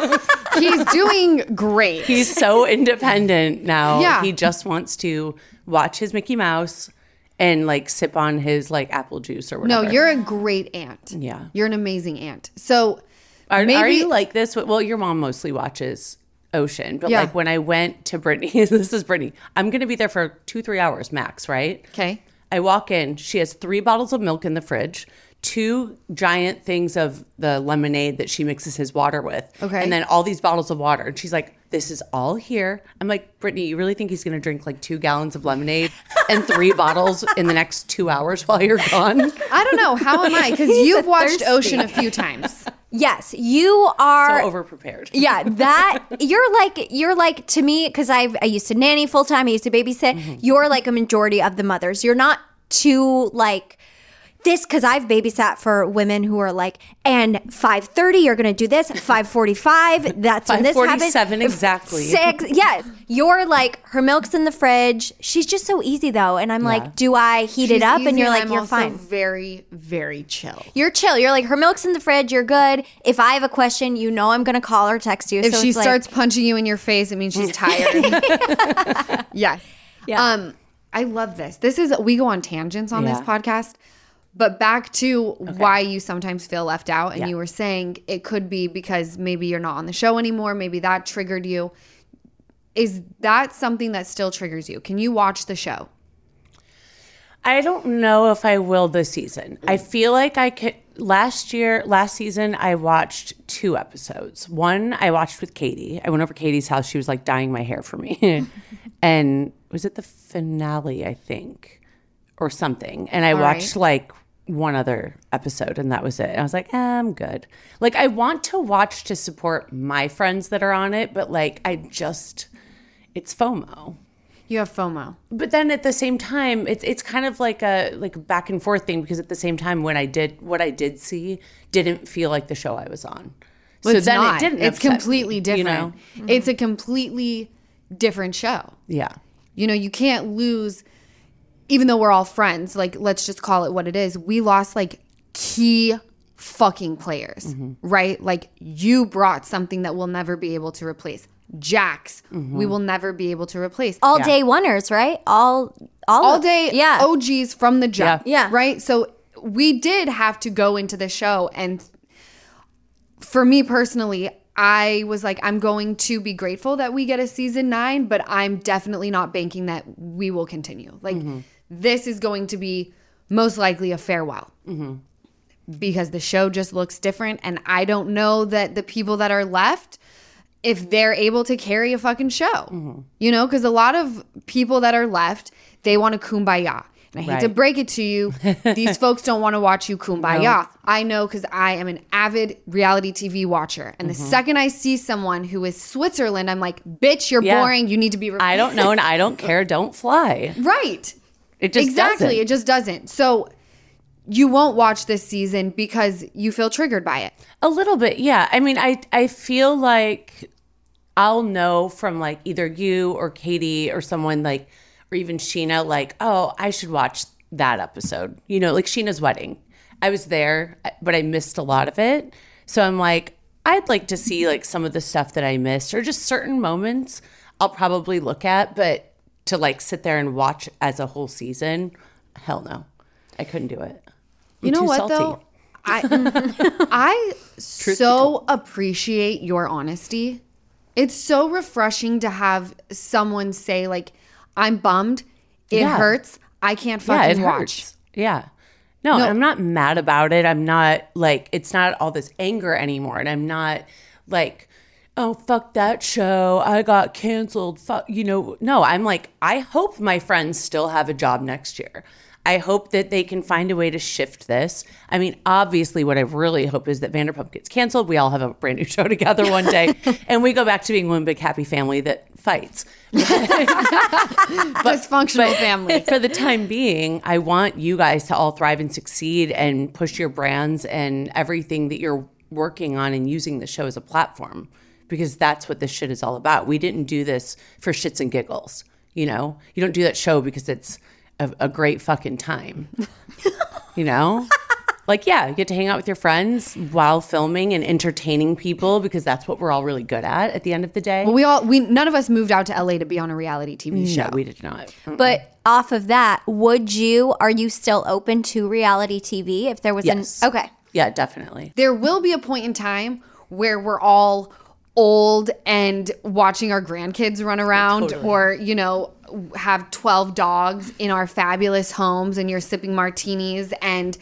D: he's doing great.
C: He's so independent now.
D: Yeah.
C: He just wants to watch his Mickey Mouse and like sip on his like apple juice or
D: no,
C: whatever.
D: you're a great aunt.
C: Yeah.
D: You're an amazing aunt. So
C: Are,
D: maybe
C: are you like this? Well, your mom mostly watches Ocean, but
D: Yeah.
C: like when I went to Brittany, this is Brittany. I'm going to be there for two, three hours max, right?
D: Okay.
C: I walk in. She has three bottles of milk in the fridge, two giant things of the lemonade that she mixes his water with,
D: Okay.
C: and then all these bottles of water. And she's like, "This is all here." I'm like, Brittany, you really think he's going to drink like two gallons of lemonade and three bottles in the next two hours while you're gone?
D: I don't know. How am I? Because
E: He's
D: you've
E: a
D: watched
E: thirsty.
D: Ocean a few times.
E: Yes, you are.
C: So overprepared.
E: Yeah, that you're like you're like to me because I I used to nanny full time. I used to babysit.
C: Mm-hmm.
E: You're like a majority of the mothers. You're not too like this because I've babysat for women who are like, and five thirty you're gonna do this. Five forty five that's when this happens.
C: five forty-seven exactly.
E: Six yes. You're like her milk's in the fridge. She's just so easy though, and I'm
C: Yeah.
E: like, do I heat
D: She's
E: it up?
D: easy
E: And you're like,
D: I'm
E: you're
D: also
E: fine.
D: very, very chill.
E: You're chill. You're like, her milk's in the fridge. You're good. If I have a question, you know I'm going to call or text you.
D: If
E: so
D: she
E: it's like-
D: starts punching you in your face, it means she's tired. yes.
E: Yeah.
D: Um, I love this. This is we go on tangents on this
C: Yeah.
D: podcast, but back to why you sometimes feel left out, and
C: Yeah.
D: you were saying it could be because maybe you're not on the show anymore. Maybe that triggered you. Is that something that still triggers you? Can you watch the show?
C: I don't know if I will this season. I feel like I could. Last year, last season, I watched two episodes. One I watched with Katie. I went over to Katie's house. She was like dyeing my hair for me. And was it the finale, I think, or something? And I
D: All
C: watched
D: right.
C: like one other episode and that was it. And I was like, eh, I'm good. Like, I want to watch to support my friends that are on it, but like, I just, it's FOMO.
D: You have FOMO.
C: But then at the same time, it's it's kind of like a like a back and forth thing because at the same time, when I did what I did see, didn't feel like the show I was on.
D: Well,
C: so
D: it's
C: then
D: not.
C: it didn't.
D: It's
C: upset
D: completely
C: me,
D: different.
C: You know?
D: It's a completely different show.
C: Yeah.
D: You know, you can't lose, even though we're all friends, like, let's just call it what it is. We lost like key fucking players, right? Like, you brought something that we'll never be able to replace. Jax, we will never be able to replace.
E: all
C: Yeah.
E: day oneers, right? All all,
D: All day
E: yeah.
D: O Gs from the jump.
E: Yeah. Yeah.
D: Right? So we did have to go into the show. And for me personally, I was like, I'm going to be grateful that we get a season nine, but I'm definitely not banking that we will continue. Like, this is going to be most likely a farewell. Because the show just looks different. And I don't know that the people that are left if they're able to carry a fucking show. Mm-hmm. You know, because a lot of people that are left, they want to kumbaya. And I hate
C: Right.
D: to break it to you, these folks don't want to watch you kumbaya.
C: No.
D: I know because I am an avid reality T V watcher. And
C: Mm-hmm.
D: the second I see someone who is Switzerland, I'm like, bitch, you're
C: Yeah.
D: boring. You need to be replaced.
C: I don't know and I don't care. Don't fly.
D: Right.
C: It just
D: exactly.
C: doesn't.
D: It just doesn't. So you won't watch this season because you feel triggered by it.
C: A little bit, yeah. I mean, I I feel like I'll know from like either you or Katie or someone like, or even Sheena, like, oh, I should watch that episode. You know, like Sheena's wedding. I was there, but I missed a lot of it. So I'm like, I'd like to see like some of the stuff that I missed or just certain moments I'll probably look at, but to like sit there and watch as a whole season, hell no. I couldn't do it. I'm
D: You know
C: too
D: what
C: salty.
D: though? I I so appreciate your honesty. It's so refreshing to have someone say like, I'm bummed. It
C: Yeah.
D: hurts. I can't
C: Yeah,
D: fucking
C: it
D: watch.
C: hurts. Yeah. No,
D: No.
C: I'm not mad about it. I'm not like, it's not all this anger anymore. And I'm not like, oh, fuck that show. I got canceled. Fuck, you know, no, I'm like, I hope my friends still have a job next year. I hope that they can find a way to shift this. I mean, obviously, what I really hope is that Vanderpump gets canceled. We all have a brand new show together one day, and we go back to being one big happy family that fights.
D: Dysfunctional family.
C: For the time being, I want you guys to all thrive and succeed and push your brands and everything that you're working on and using the show as a platform, because that's what this shit is all about. We didn't do this for shits and giggles. You know, you don't do that show because it's a, a great fucking time. You know, like, yeah, you get to hang out with your friends while filming and entertaining people, because that's what we're all really good at at the end of the day.
D: Well, we all we none of us moved out to L A to be on a reality T V show.
C: No, we did not.
E: But off of that, would you, are you still open to reality T V if there was
C: Yes.
E: an, okay.
C: Yeah, definitely.
D: There will be a point in time where we're all old and watching our grandkids run around,
C: Totally.
D: or, you know, have twelve dogs in our fabulous homes and you're sipping martinis. And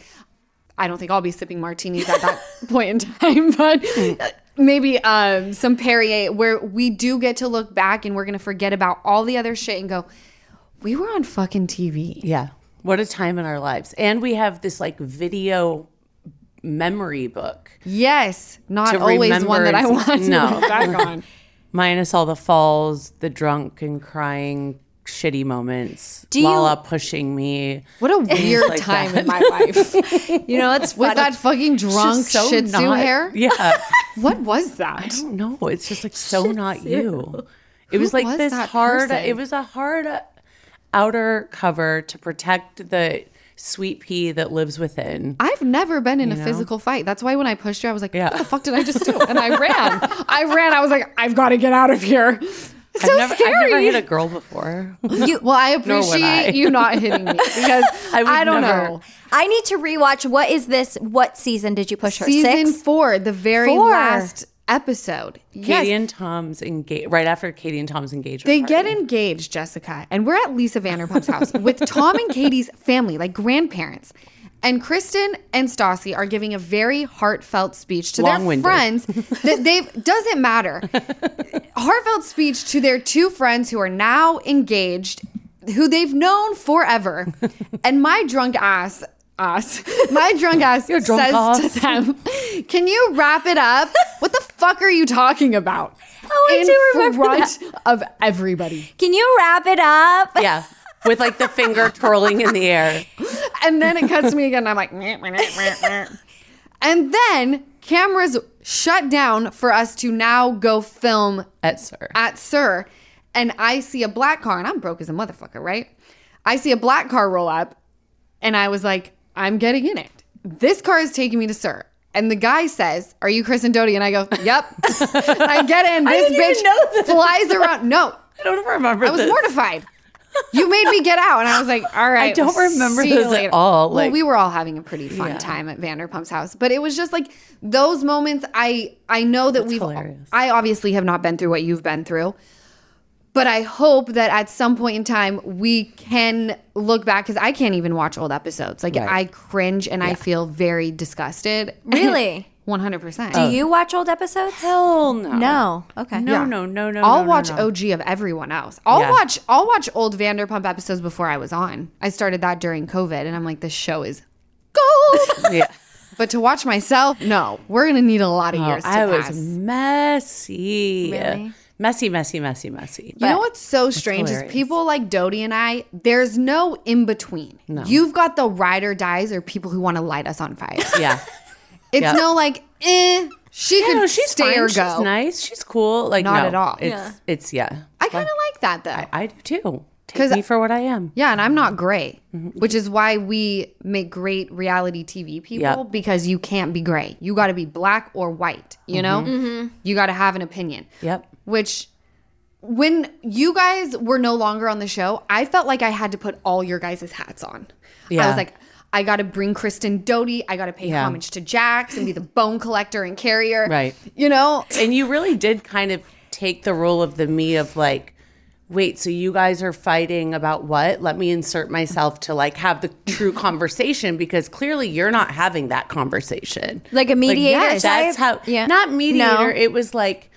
D: I don't think I'll be sipping martinis at that point in time, but maybe um, some Perrier, where we do get to look back and we're going to forget about all the other shit and go, we were on fucking T V.
C: Yeah. What a time in our lives. And we have this like video memory book.
D: Yes. Not
C: To
D: always
C: remember
D: one that I
C: and-
D: want to
C: No.
D: look back on.
C: Minus all the falls, the drunk and crying shitty moments.
E: Do you-
C: Lala pushing me.
D: What a weird
C: like
D: time
C: that.
D: in my life.
E: You know, it's
D: With
E: funny.
D: that fucking drunk
C: Just so
D: Shih Tzu
C: not-
D: hair?
C: Yeah.
D: What was that?
C: I don't know. It's just like so not you. It was like
D: was
C: this
D: that
C: hard,
D: person?
C: it was a hard uh, outer cover to protect the sweet pea that lives within.
D: I've never been in a
C: know?
D: physical fight. That's why when I pushed you, I was like,
C: Yeah.
D: what the fuck did I just do? And I ran. I ran. I was like, I've got to get out of here. It's so
C: I've never,
D: scary.
C: I've never hit a girl before.
D: You, well, I
C: Nor would I.
D: appreciate you not hitting me because
C: I
D: I,
C: would
D: don't
C: never.
D: know.
E: I need to rewatch. What is this? What season did you push her?
D: Season
E: Six?
D: four, the very
E: Four.
D: last episode.
C: Katie
D: Yes,
C: and Tom's engage right after Katie and Tom's engagement.
D: they
C: party.
D: get engaged, Jessica, and we're at Lisa Vanderpump's house with Tom and Katie's family, like grandparents. And Kristen and Stassi are giving a very heartfelt speech to their
C: Long-winded.
D: friends that they've doesn't matter. Heartfelt speech to their two friends who are now engaged, who they've known forever. And my drunk ass us. My drunk ass
C: Your drunk
D: says
C: ass.
D: to them, "Can you wrap it up? What the fuck are you talking about?"
E: Oh, I
D: In
E: do remember
D: front of everybody.
E: Can you wrap it up?
C: Yeah. With like the finger twirling in the air.
D: And then it cuts to me again. And I'm like, meh, meh, meh, meh. And then cameras shut down for us to now go film
C: At Sir.
D: at Sir. And I see a black car, and I'm broke as a motherfucker, right? I see a black car roll up, and I was like, I'm getting in it. This car is taking me to Sir. And the guy says, "Are you Chris and Dodie?" And I go, "Yep." And I get in. This
C: didn't even
D: bitch
C: know that.
D: flies around. No,
C: I don't remember
D: I was
C: this.
D: mortified. You made me get out. And I was like, all right.
C: I don't remember
D: see you
C: this at
D: later.
C: all,
D: Well,
C: like-
D: we were all having a pretty fun
C: Yeah.
D: time at Vanderpump's house. But it was just like those moments. I, I know that we've,
C: hilarious.
D: I obviously have not been through what you've been through. But I hope that at some point in time we can look back, because I can't even watch old episodes. Like
C: Right.
D: I cringe and I feel very disgusted.
E: Really?
D: one hundred percent.
E: Do you watch old episodes?
C: Hell no.
E: No. Okay.
C: No,
D: Yeah.
C: no, no, no.
D: I'll
C: no,
D: watch
C: no, no.
D: O G of everyone else. I'll
C: Yeah.
D: watch I'll watch old Vanderpump episodes before I was on. I started that during COVID, and I'm like, this show is gold.
C: Yeah.
D: But to watch myself, no. We're gonna need a lot of
C: Oh,
D: years to
C: I
D: pass.
C: was messy.
E: Really?
C: Messy, messy, messy, messy.
D: You know what's so strange
C: hilarious.
D: is people like Dodie and I, there's no in between. You've got the ride or dies or people who want to light us on fire.
C: Yeah.
D: It's
C: Yep.
D: no like, eh, she
C: Yeah,
D: could
C: no, she's
D: stay
C: fine.
D: or
C: She's
D: go.
C: nice. She's cool. Like
D: Not
C: no,
D: at all.
C: It's
E: Yeah.
C: it's yeah.
D: I kind of like that though.
C: I, I do too. Take
D: 'Cause-
C: me for what I am.
D: Yeah, and I'm not gray,
C: Mm-hmm.
D: which is why we make great reality T V people
C: Yep.
D: because you can't be gray. You got to be black or white, you know?
C: Mm-hmm.
D: You got to have an opinion.
C: Yep.
D: Which, when you guys were no longer on the show, I felt like I had to put all your guys' hats on. I
C: Yeah.
D: was like, I got to bring Kristen Doty. I got to pay
C: Yeah.
D: homage to Jax and be the bone collector and carrier.
C: Right.
D: You know?
C: And you really did kind of take the role of the me of like, wait, so you guys are fighting about what? Let me insert myself to like have the true conversation because clearly you're not having that conversation.
E: Like a mediator
C: yes, that's
E: type?
C: how.
E: Yeah.
C: Not mediator.
E: No.
C: It was like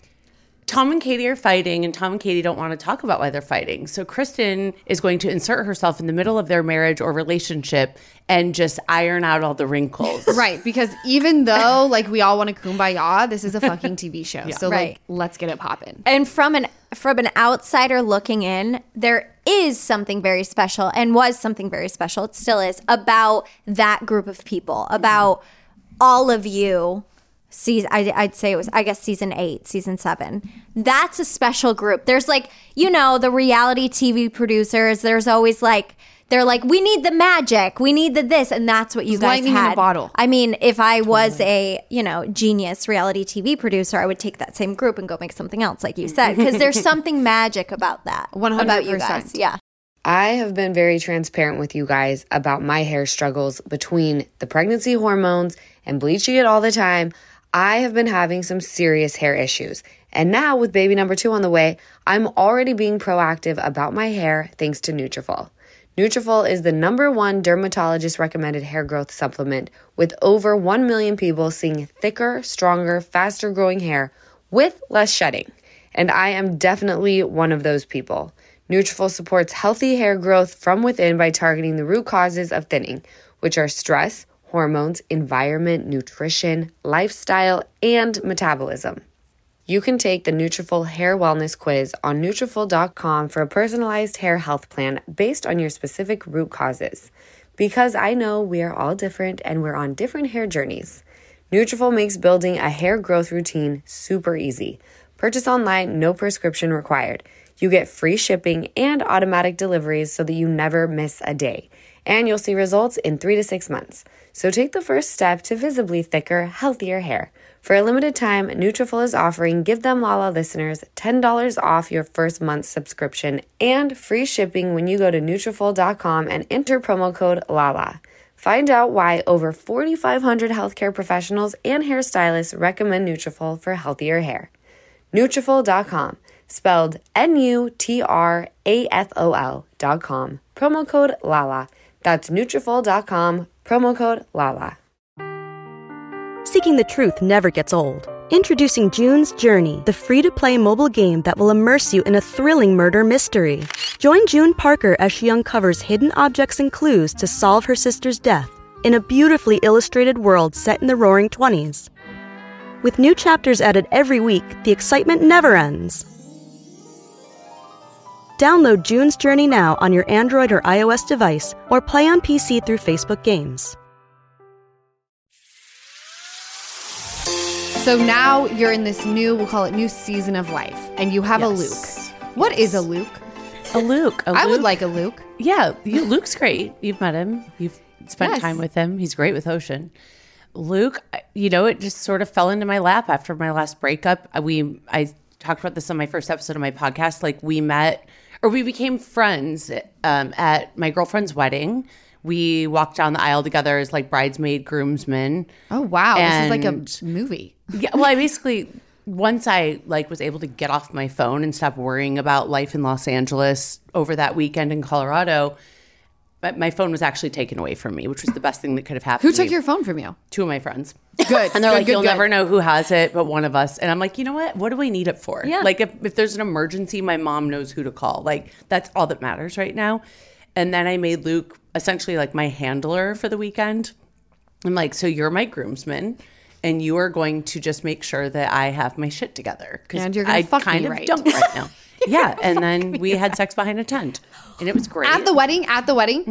C: Tom and Katie are fighting, and Tom and Katie don't want to talk about why they're fighting. So Kristen is going to insert herself in the middle of their marriage or relationship and just iron out all the wrinkles.
D: Right. Because even though like we all want to kumbaya, this is a fucking T V show. So
E: Right.
D: like, let's get it popping.
E: And from an from an outsider looking in, there is something very special and was something very special. It still is about that group of people, about all of you. Season, I, I'd say it was, I guess, season eight, season seven. That's a special group. There's like, you know, the reality T V producers. There's always like, they're like, we need the magic, we need the this, and that's what you
D: It's
E: guys
D: lightning in a
E: had.
D: bottle.
E: I mean, if I was a, you know, genius reality T V producer, I would take that same group and go make something else, like you said, because there's something magic about that.
D: one hundred
E: About you
D: percent.
E: guys. Yeah.
F: I have been very transparent with you guys about my hair struggles between the pregnancy hormones and bleaching it all the time. I have been having some serious hair issues. And now with baby number two on the way, I'm already being proactive about my hair thanks to Nutrafol. Nutrafol is the number one dermatologist recommended hair growth supplement with over one million people seeing thicker, stronger, faster growing hair with less shedding. And I am definitely one of those people. Nutrafol supports healthy hair growth from within by targeting the root causes of thinning, which are stress, hormones, environment, nutrition, lifestyle, and metabolism. You can take the Nutrafol Hair Wellness Quiz on Nutrafol dot com for a personalized hair health plan based on your specific root causes. Because I know we are all different and we're on different hair journeys. Nutrafol makes building a hair growth routine super easy. Purchase online, no prescription required. You get free shipping and automatic deliveries so that you never miss a day. And you'll see results in three to six months. So take the first step to visibly thicker, healthier hair. For a limited time, Nutrafol is offering Give Them Lala listeners ten dollars off your first month's subscription and free shipping when you go to Nutrafol dot com and enter promo code LALA. Find out why over forty-five hundred healthcare professionals and hairstylists recommend Nutrafol for healthier hair. Nutrafol dot com, spelled N U T R A F O L dot com, promo code LALA. That's Nutrafol dot com, promo code LALA.
G: Seeking the truth never gets old. Introducing June's Journey, the free-to-play mobile game that will immerse you in a thrilling murder mystery. Join June Parker as she uncovers hidden objects and clues to solve her sister's death in a beautifully illustrated world set in the roaring twenties. With new chapters added every week, the excitement never ends. Download June's Journey now on your Android or iOS device or play on P C through Facebook Games.
D: So now you're in this new, we'll call it new season of life, and you have
C: Yes.
D: a Luke. What is a Luke?
C: A Luke. A
D: I would
C: Luke.
D: like a Luke.
C: Yeah, you, Luke's great. You've met him. You've spent
D: Yes.
C: time with him. He's great with Ocean. Luke, you know, it just sort of fell into my lap after my last breakup. We, I talked about this on my first episode of my podcast. Like we met, or we became friends um, at my girlfriend's wedding. We walked down the aisle together as like bridesmaid, groomsmen.
D: Oh, wow. This is like
C: And-
D: a movie.
C: Yeah, well, I basically once I like was able to get off my phone and stop worrying about life in Los Angeles over that weekend in Colorado, but my phone was actually taken away from me, which was the best thing that could have happened.
D: Who
C: to
D: took
C: me.
D: your phone from you?
C: Two of my friends.
D: Good.
C: And they're
D: good,
C: like,
D: good,
C: you'll
D: good.
C: never know who has it, but one of us. And I'm like, you know what? What do we need it for?
E: Yeah.
C: Like, if, if there's an emergency, my mom knows who to call. Like, that's all that matters right now. And then I made Luke essentially like my handler for the weekend. I'm like, so you're my groomsman, and you are going to just make sure that I have my shit together.
D: And you're gonna
C: I
D: fuck
C: kind
D: me
C: of
D: right.
C: don't right now. Yeah. And then we had sex behind a tent, and it was great.
D: At the wedding? At the wedding?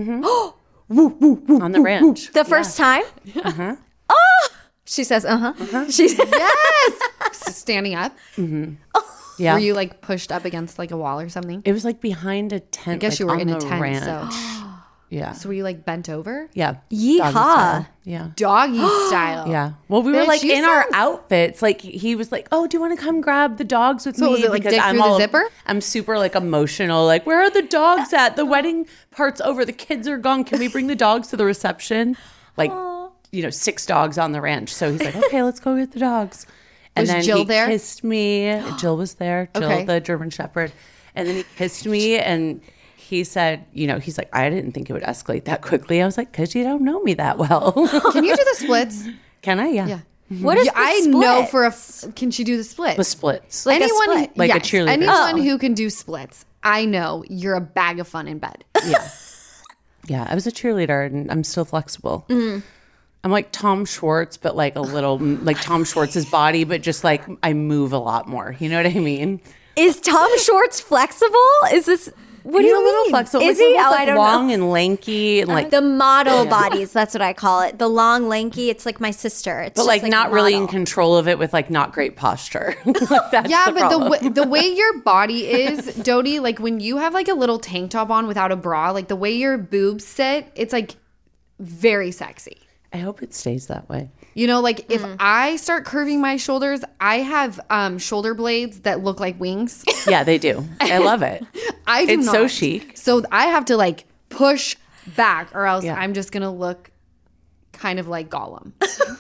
C: Mm-hmm. On the ranch.
E: The first time?
C: Uh-huh.
E: Oh! She says, uh-huh. uh-huh. She says,
D: Yes. Standing up?
C: Yeah.
D: Were you like pushed up against like a wall or something?
C: It was like behind a tent.
D: I guess
C: like,
D: you were
C: on
D: in a
C: the
D: tent,
C: ranch.
D: so.
C: Yeah.
D: So were you like bent over?
C: Yeah.
E: Yeehaw.
C: Doggy style. Yeah.
D: Doggy style.
C: Yeah. Well, we were
D: Bitch,
C: like
D: you
C: in our
D: sound-
C: outfits. Like he was like, "Oh, do you want to come grab the dogs with
D: So
C: me?"
D: was it, like, dick
C: I'm
D: through the
C: all
D: zipper?
C: I'm super like emotional. Like, where are the dogs at? The wedding part's over. The kids are gone. Can we bring the dogs to the reception? Like, you know, six dogs on the ranch. So he's like, "Okay, let's go get the dogs." And
D: Was
C: then
D: Jill
C: he
D: there?
C: kissed me. Jill was there. Jill,
D: Okay.
C: the German Shepherd. And then he kissed me and. He said, you know, he's like, I didn't think it would escalate that quickly. I was like, because you don't know me that well.
D: Can you do the splits?
C: Can I? Yeah.
D: Yeah.
E: what is
D: Yeah,
E: the
D: I
E: split?
D: know for a. F- can she do the splits?
C: The splits.
E: Like a
D: anyone,
E: split.
C: Like a
D: yes,
C: cheerleader.
D: Anyone
E: Oh.
D: who can do splits, I know you're a bag of fun in bed.
C: Yeah. Yeah. I was a cheerleader and I'm still flexible. I'm like Tom Schwartz, but like a little, like Tom Schwartz's body, but just like I move a lot more. You know what I mean?
E: Is Tom Schwartz flexible? Is this... What do
C: He's
E: you
C: a little
E: mean?
C: flexible.
E: Is
C: like,
E: he?
C: he's,
E: Oh,
C: like,
E: I don't
C: long
E: know.
C: and lanky and like,
E: The model bodies, that's what I call it. The long, lanky, it's like my sister. It's
C: but
E: just
C: like, not really in
E: model.
C: control of it with like not great posture. Like, that's
D: Yeah,
C: the
D: but the
C: problem.
D: way, the way your body is, Dodie, like when you have like a little tank top on without a bra, like the way your boobs sit, it's like very sexy.
C: I hope it stays that way.
D: You know, like if I start curving my shoulders, I have um, shoulder blades that look like wings.
C: Yeah, they do. I love it.
D: I do
C: It's
D: not.
C: so chic.
D: So I have to like push back, or else
C: Yeah.
D: I'm just gonna look kind of like Gollum.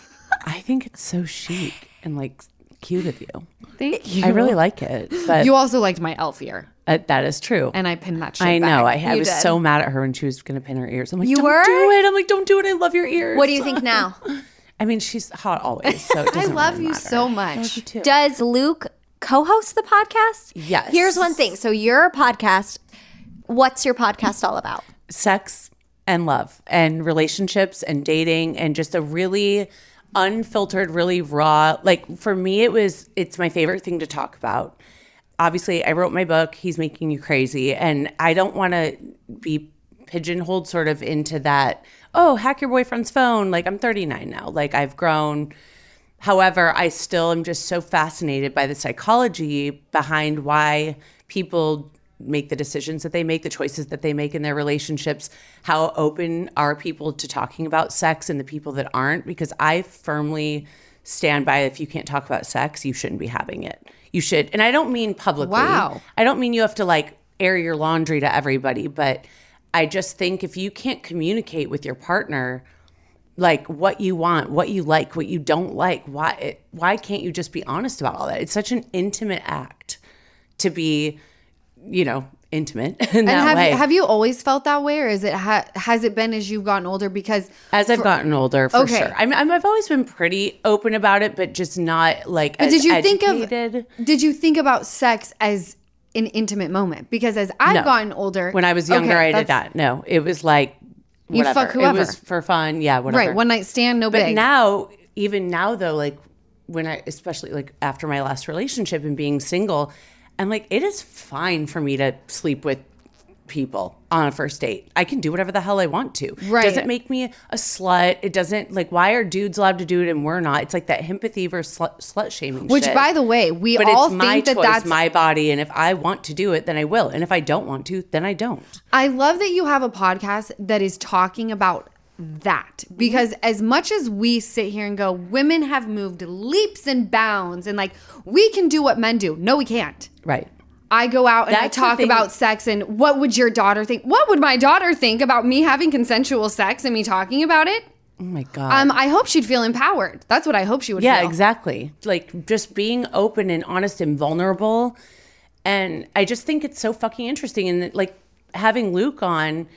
C: I think it's so chic and like cute of you.
D: Thank you.
C: I really like it. But
D: You also liked my elf ear,
C: uh, that is true.
D: and I pinned that shit
C: I know. I,
D: back.
C: I
E: You
C: was
E: did.
C: so mad at her when she was going to pin her ears. I'm like,
E: You
C: don't
E: were?
C: do it. I'm like, don't do it. I love your ears.
E: What do you think now?
C: I mean, she's hot always, so it
D: I
C: doesn't
D: love
C: really
D: you
C: matter.
D: so much.
E: Does Luke co-host the podcast?
C: Yes.
E: Here's one thing. So your podcast, what's your podcast all about?
C: Sex and love and relationships and dating and just a really unfiltered, really raw. Like for me, it was, it's my favorite thing to talk about. Obviously, I wrote my book, He's Making You Crazy. And I don't want to be pigeonholed sort of into that, oh, hack your boyfriend's phone. Like I'm thirty-nine now. Like I've grown. However, I still am just so fascinated by the psychology behind why people make the decisions that they make, the choices that they make in their relationships. How open are people to talking about sex and the people that aren't? Because I firmly stand by, if you can't talk about sex, you shouldn't be having it. You should. And I don't mean publicly.
D: Wow.
C: I don't mean you have to like air your laundry to everybody, but I just think if you can't communicate with your partner, like what you want, what you like, what you don't like, why it, why can't you just be honest about all that? It's such an intimate act to be, you know, intimate in
D: And
C: that
D: have
C: way.
D: you, have you always felt that way, or is it ha- has it been as you've gotten older? Because
C: As I've gotten older, for
D: Okay.
C: sure. I'm, I'm, I've always been pretty open about it, but just not like.
D: But
C: as
D: did you think
C: educated.
D: of did you think about sex as an intimate moment? Because as I've
C: No.
D: gotten older,
C: When I was younger,
D: okay,
C: I did
D: that's-
C: not. No, it was like
D: You
C: whatever.
D: fuck whoever.
C: It was for fun. Yeah, whatever.
D: Right, one night stand, no
C: But
D: big.
C: now, even now though, like when I, especially like after my last relationship and being single, I'm like, it is fine for me to sleep with people on a first date. I can do whatever the hell I want to.
D: Right.
C: Doesn't make me a slut. It doesn't, like, why are dudes allowed to do it and we're not? It's like that empathy versus slut, slut shaming
D: Which,
C: shit.
D: by the way, we
C: but
D: all
C: it's my
D: think that
C: choice,
D: that's.
C: my body, and if I want to do it, then I will. And if I don't want to, then I don't.
D: I love that you have a podcast that is talking about that, because as much as we sit here and go, women have moved leaps and bounds, and like we can do what men do. No, we can't.
C: Right.
D: I go out and I
C: That's the
D: talk
C: thing.
D: about sex and what would your daughter think? What would my daughter think about me having consensual sex and me talking about it?
C: Oh my God.
D: Um, I hope she'd feel empowered. That's what I hope she would
C: Yeah,
D: feel.
C: exactly. Like just being open and honest and vulnerable. And I just think it's so fucking interesting. And like having Luke on,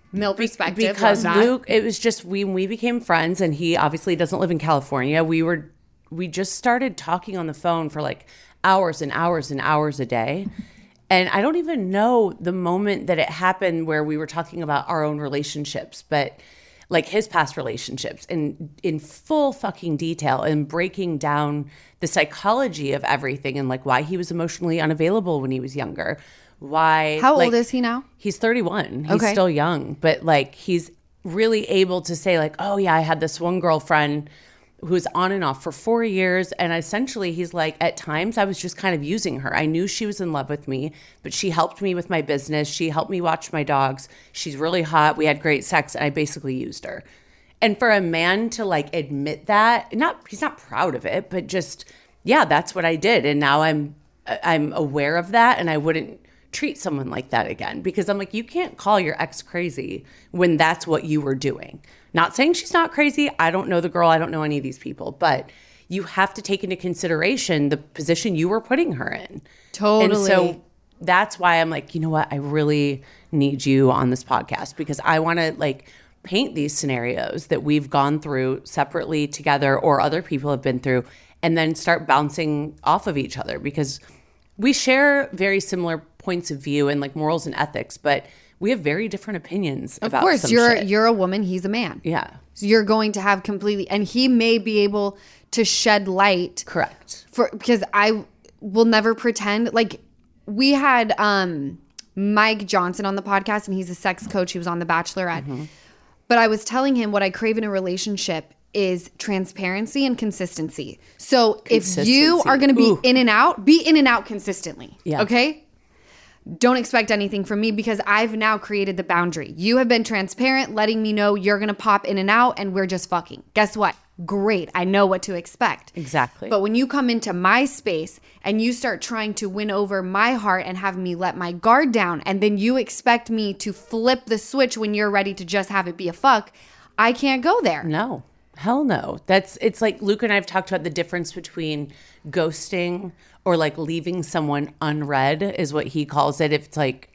D: Male perspective.
C: Because
D: love that.
C: Luke, it was just when we became friends, and he obviously doesn't live in California. We were, we just started talking on the phone for like hours and hours and hours a day. And I don't even know the moment that it happened where we were talking about our own relationships, but like his past relationships in, in full fucking detail, and breaking down the psychology of everything, and like why he was emotionally unavailable when he was younger. Why?
D: How
C: like,
D: old is he now?
C: He's thirty-one. He's
D: Okay.
C: still young, but like he's really able to say like, oh yeah, I had this one girlfriend who was on and off for four years. And essentially he's like, at times I was just kind of using her. I knew she was in love with me, but she helped me with my business. She helped me watch my dogs. She's really hot. We had great sex, and I basically used her. And for a man to like admit that, not, he's not proud of it, but just, yeah, that's what I did. And now I'm, I'm aware of that, and I wouldn't treat someone like that again, because I'm like, you can't call your ex crazy when that's what you were doing. Not saying she's not crazy. I don't know the girl. I don't know any of these people, but you have to take into consideration the position you were putting her in.
D: Totally.
C: And so that's why I'm like, you know what? I really need you on this podcast, because I want to like paint these scenarios that we've gone through separately together, or other people have been through, and then start bouncing off of each other, because we share very similar points of view and like morals and ethics, but we have very different opinions
D: Of
C: about
D: course,
C: some
D: you're
C: shit.
D: you're a woman, he's a man.
C: Yeah.
D: So you're going to have completely, and he may be able to shed light.
C: Correct.
D: For because I will never pretend like we had um Mike Johnson on the podcast, and he's a sex coach. He was on The Bachelorette.
C: Mm-hmm.
D: But I was telling him what I crave in a relationship is transparency and consistency. So if you are going to be
C: Ooh.
D: in and out, be in and out consistently.
C: Yeah.
D: Okay? Don't expect anything from me, because I've now created the boundary. You have been transparent, letting me know you're going to pop in and out, and we're just fucking. Guess what? Great. I know what to expect.
C: Exactly.
D: But when you come into my space and you start trying to win over my heart and have me let my guard down, and then you expect me to flip the switch when you're ready to just have it be a fuck, I can't go there.
C: No. Hell no. That's, it's like Luke and I have talked about the difference between ghosting or like leaving someone unread, is what he calls it. If it's like,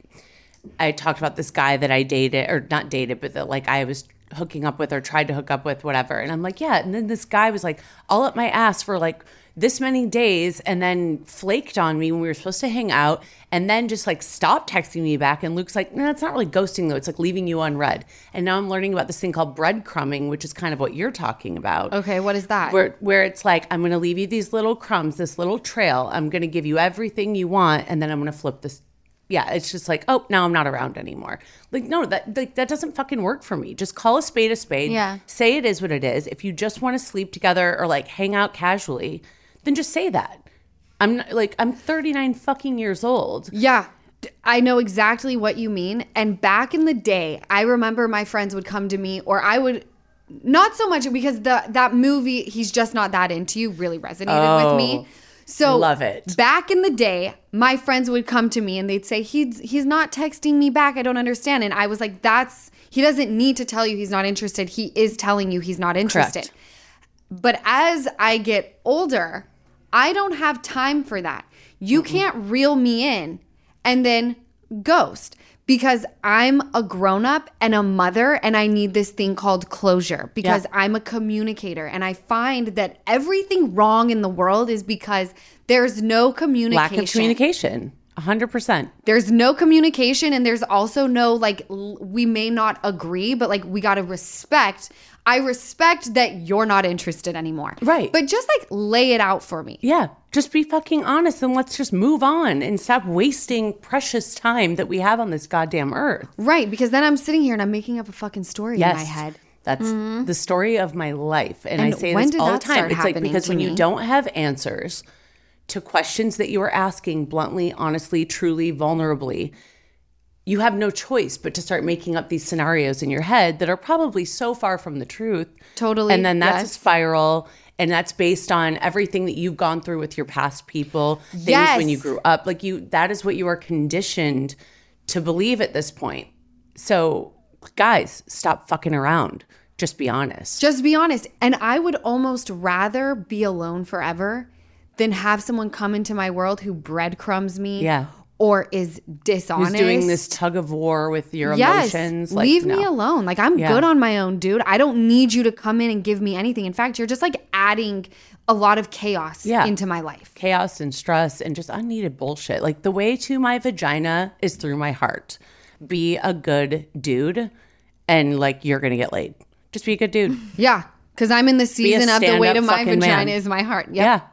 C: I talked about this guy that I dated, or not dated, but that like I was hooking up with or tried to hook up with, whatever. And I'm like, yeah. And then this guy was like all up my ass for like this many days, and then flaked on me when we were supposed to hang out, and then just like stopped texting me back. And Luke's like, no, it's not really ghosting though. It's like leaving you unread. And now I'm learning about this thing called breadcrumbing, which is kind of what you're talking about.
D: Okay, what is that?
C: Where, where it's like, I'm going to leave you these little crumbs, this little trail. I'm going to give you everything you want, and then I'm going to flip this. Yeah, it's just like, oh, now I'm not around anymore. Like, no, that like, that doesn't fucking work for me. Just call a spade a spade.
E: Yeah.
C: Say it is what it is. If you just want to sleep together or like hang out casually, then just say that. I'm not, like, I'm thirty-nine fucking years old.
D: Yeah, d- I know exactly what you mean. And back in the day, I remember my friends would come to me, or I would, not so much because the that movie, He's Just Not That Into You, really resonated with me. So
C: love it.
D: Back in the day, my friends would come to me and they'd say, he's he's not texting me back. I don't understand. And I was like, that's, he doesn't need to tell you he's not interested. He is telling you he's not interested.
C: Correct.
D: But as I get older, I don't have time for that. You
C: Mm-mm.
D: can't reel me in and then ghost, because I'm a grown-up and a mother, and I need this thing called closure, because
C: Yeah.
D: I'm a communicator. And I find that everything wrong in the world is because there's no communication.
C: Lack of communication. one hundred percent.
D: There's no communication, and there's also no, like, l- we may not agree, but like, we got to respect. I respect that you're not interested anymore.
C: Right.
D: But just like lay it out for me.
C: Yeah. Just be fucking honest, and let's just move on and stop wasting precious time that we have on this goddamn earth.
D: Right. Because then I'm sitting here and I'm making up a fucking story
C: Yes.
D: in my head.
C: That's the story of my life. And,
D: And
C: I say
D: when
C: this
D: did
C: all the
D: that
C: time.
D: start
C: It's like,
D: happening
C: because
D: to
C: when
D: me?
C: you don't have answers to questions that you are asking bluntly, honestly, truly, vulnerably, you have no choice but to start making up these scenarios in your head that are probably so far from the truth.
D: Totally,
C: And then that's
D: yes.
C: a spiral. And that's based on everything that you've gone through with your past people, things
D: Yes.
C: when you grew up. Like you, that is what you are conditioned to believe at this point. So guys, stop fucking around. Just be honest.
D: Just be honest. And I would almost rather be alone forever than have someone come into my world who breadcrumbs me.
C: Yeah.
D: or is dishonest.
C: Who's doing this tug of war with your
D: yes,
C: emotions. Like,
D: leave
C: no.
D: me alone. Like, I'm
C: Yeah.
D: good on my own, dude. I don't need you to come in and give me anything. In fact, you're just like adding a lot of chaos
C: Yeah.
D: into my life.
C: Chaos and stress and just unneeded bullshit. Like, the way to my vagina is through my heart. Be a good dude and like you're going to get laid. Just be a good dude.
D: Yeah. Because I'm in the season of the
C: stand-up
D: weight of my
C: fucking
D: vagina
C: man.
D: is my heart. Yep.
C: Yeah.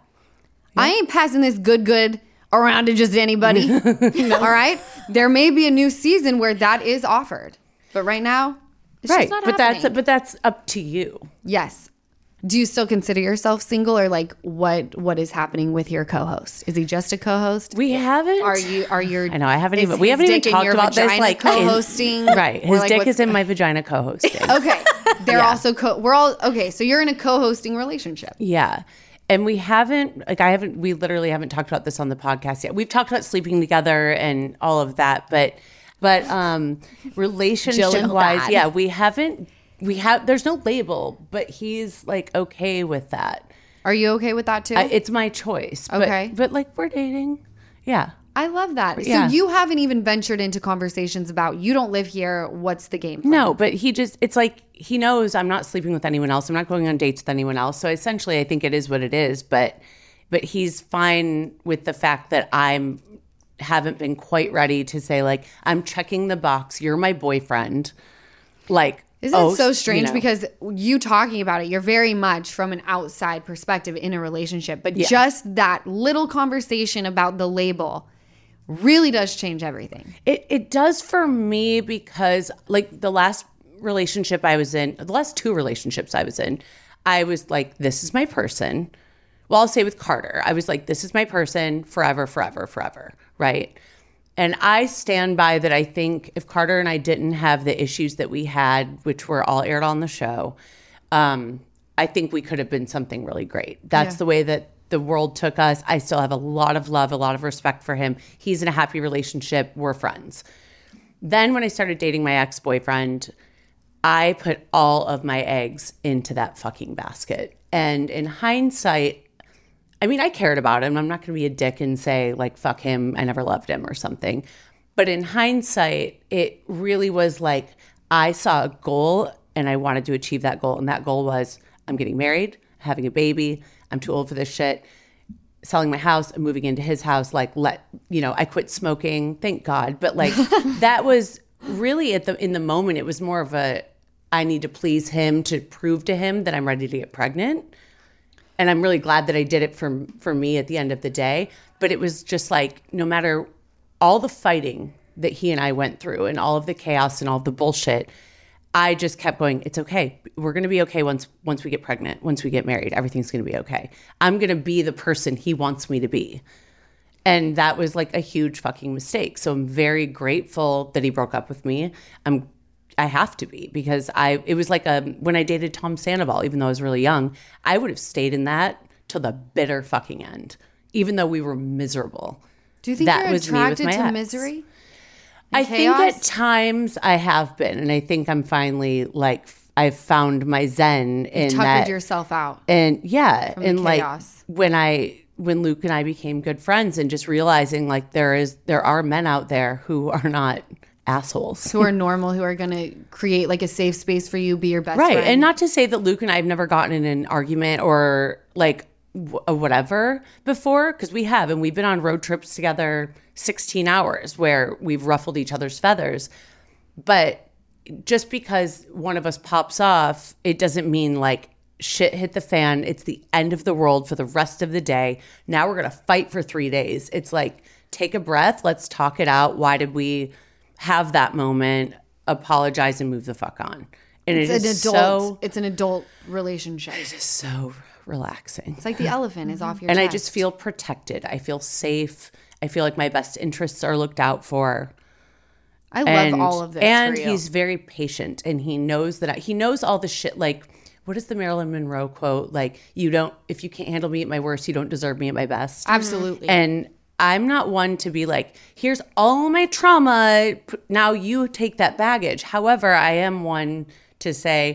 D: I ain't passing this good, good around to just anybody. All right. There may be a new season where that is offered. But right now, it's
C: Right.
D: just not
C: But
D: happening.
C: that's but that's up to you.
D: Yes. Do you still consider yourself single, or like what what is happening with your co-host? Is he just a co-host?
C: We haven't.
D: Are you are your
C: I know. I haven't
D: is
C: even. We
D: his
C: haven't even
D: dick in
C: talked
D: your
C: about this.
D: vagina
C: Like
D: co-hosting.
C: in- right.
D: Or,
C: His
D: like,
C: dick
D: what's-
C: is in my vagina co-hosting.
D: Okay. They're
C: Yeah.
D: also co we're all okay, so you're in a co-hosting relationship.
C: Yeah. And we haven't, like, I haven't, we literally haven't talked about this on the podcast yet. We've talked about sleeping together and all of that, but, but, um, relationship wise, yeah, we haven't, we have, there's no label, but he's like okay with that.
D: Are you okay with that too?
C: I, it's my choice. But,
D: Okay.
C: But like, we're dating. Yeah.
D: I love that.
C: Yeah.
D: So you haven't even ventured into conversations about you don't live here, what's the game plan?
C: No, but he just, it's like, he knows I'm not sleeping with anyone else. I'm not going on dates with anyone else. So essentially, I think it is what it is. But, but he's fine with the fact that I'm, haven't been quite ready to say, like, I'm checking the box. You're my boyfriend. Like,
D: Isn't
C: oh,
D: it so strange?
C: you know.
D: Because you talking about it, you're very much from an outside perspective in a relationship. But
C: Yeah.
D: just that little conversation about the label really does change everything.
C: It it does for me because like the last relationship I was in, the last two relationships I was in, I was like, this is my person. Well, I'll say with Carter, I was like, this is my person forever, forever, forever, right? And I stand by that. I think if Carter and I didn't have the issues that we had, which were all aired on the show, um, I think we could have been something really great. That's
D: Yeah.
C: the way that the world took us. I still have a lot of love, a lot of respect for him. He's in a happy relationship. We're friends. Then when I started dating my ex-boyfriend, I put all of my eggs into that fucking basket. And in hindsight, I mean, I cared about him. I'm not going to be a dick and say, like, fuck him, I never loved him or something. But in hindsight, it really was like I saw a goal and I wanted to achieve that goal. And that goal was I'm getting married, having a baby. I'm too old for this shit. Selling my house and moving into his house. Like, let, you know, I quit smoking. Thank God. But like, that was really at the, in the moment, it was more of a, I need to please him to prove to him that I'm ready to get pregnant. And I'm really glad that I did it for, for me at the end of the day. But it was just like, no matter all the fighting that he and I went through and all of the chaos and all the bullshit, I just kept going, it's okay. We're going to be okay once once we get pregnant, once we get married. Everything's going to be okay. I'm going to be the person he wants me to be. And that was like a huge fucking mistake. So I'm very grateful that he broke up with me. I'm I have to be because I it was like a when I dated Tom Sandoval, even though I was really young, I would have stayed in that till the bitter fucking end, even though we were miserable.
D: Do you think
C: That
D: you're
C: was me with
D: attracted
C: my
D: to
C: ex.
D: misery?
C: I
D: chaos?
C: think at times I have been, and I think I'm finally like I've found my zen in
D: Tuckered
C: that.
D: yourself out.
C: And yeah,
D: the
C: and like
D: chaos.
C: when I when Luke and I became good friends, and just realizing like there is there are men out there who are not assholes.
D: Who are normal, who are going to create like a safe space for you, be your best
C: Right.
D: friend.
C: And not to say that Luke and I have never gotten in an argument or like w- whatever before, because we have. And we've been on road trips together sixteen hours where we've ruffled each other's feathers. But just because one of us pops off, it doesn't mean like shit hit the fan. It's the end of the world for the rest of the day. Now we're going to fight for three days. It's like, take a breath. Let's talk it out. Why did we have that moment, apologize, and move the fuck on? And
D: it's
C: it
D: an
C: is
D: adult.
C: so
D: It's an adult relationship.
C: it's so relaxing.
D: It's like the elephant is off your
C: And I
D: chest.
C: just feel protected. I feel safe. I feel like my best interests are looked out for.
D: I love
C: And,
D: all of this.
C: and
D: for you.
C: he's very patient, and he knows that I, he knows all the shit. Like, what is the Marilyn Monroe quote? Like, you don't, if you can't handle me at my worst, you don't deserve me at my best.
D: absolutely.
C: And I'm not one to be like, here's all my trauma. Now you take that baggage. However, I am one to say,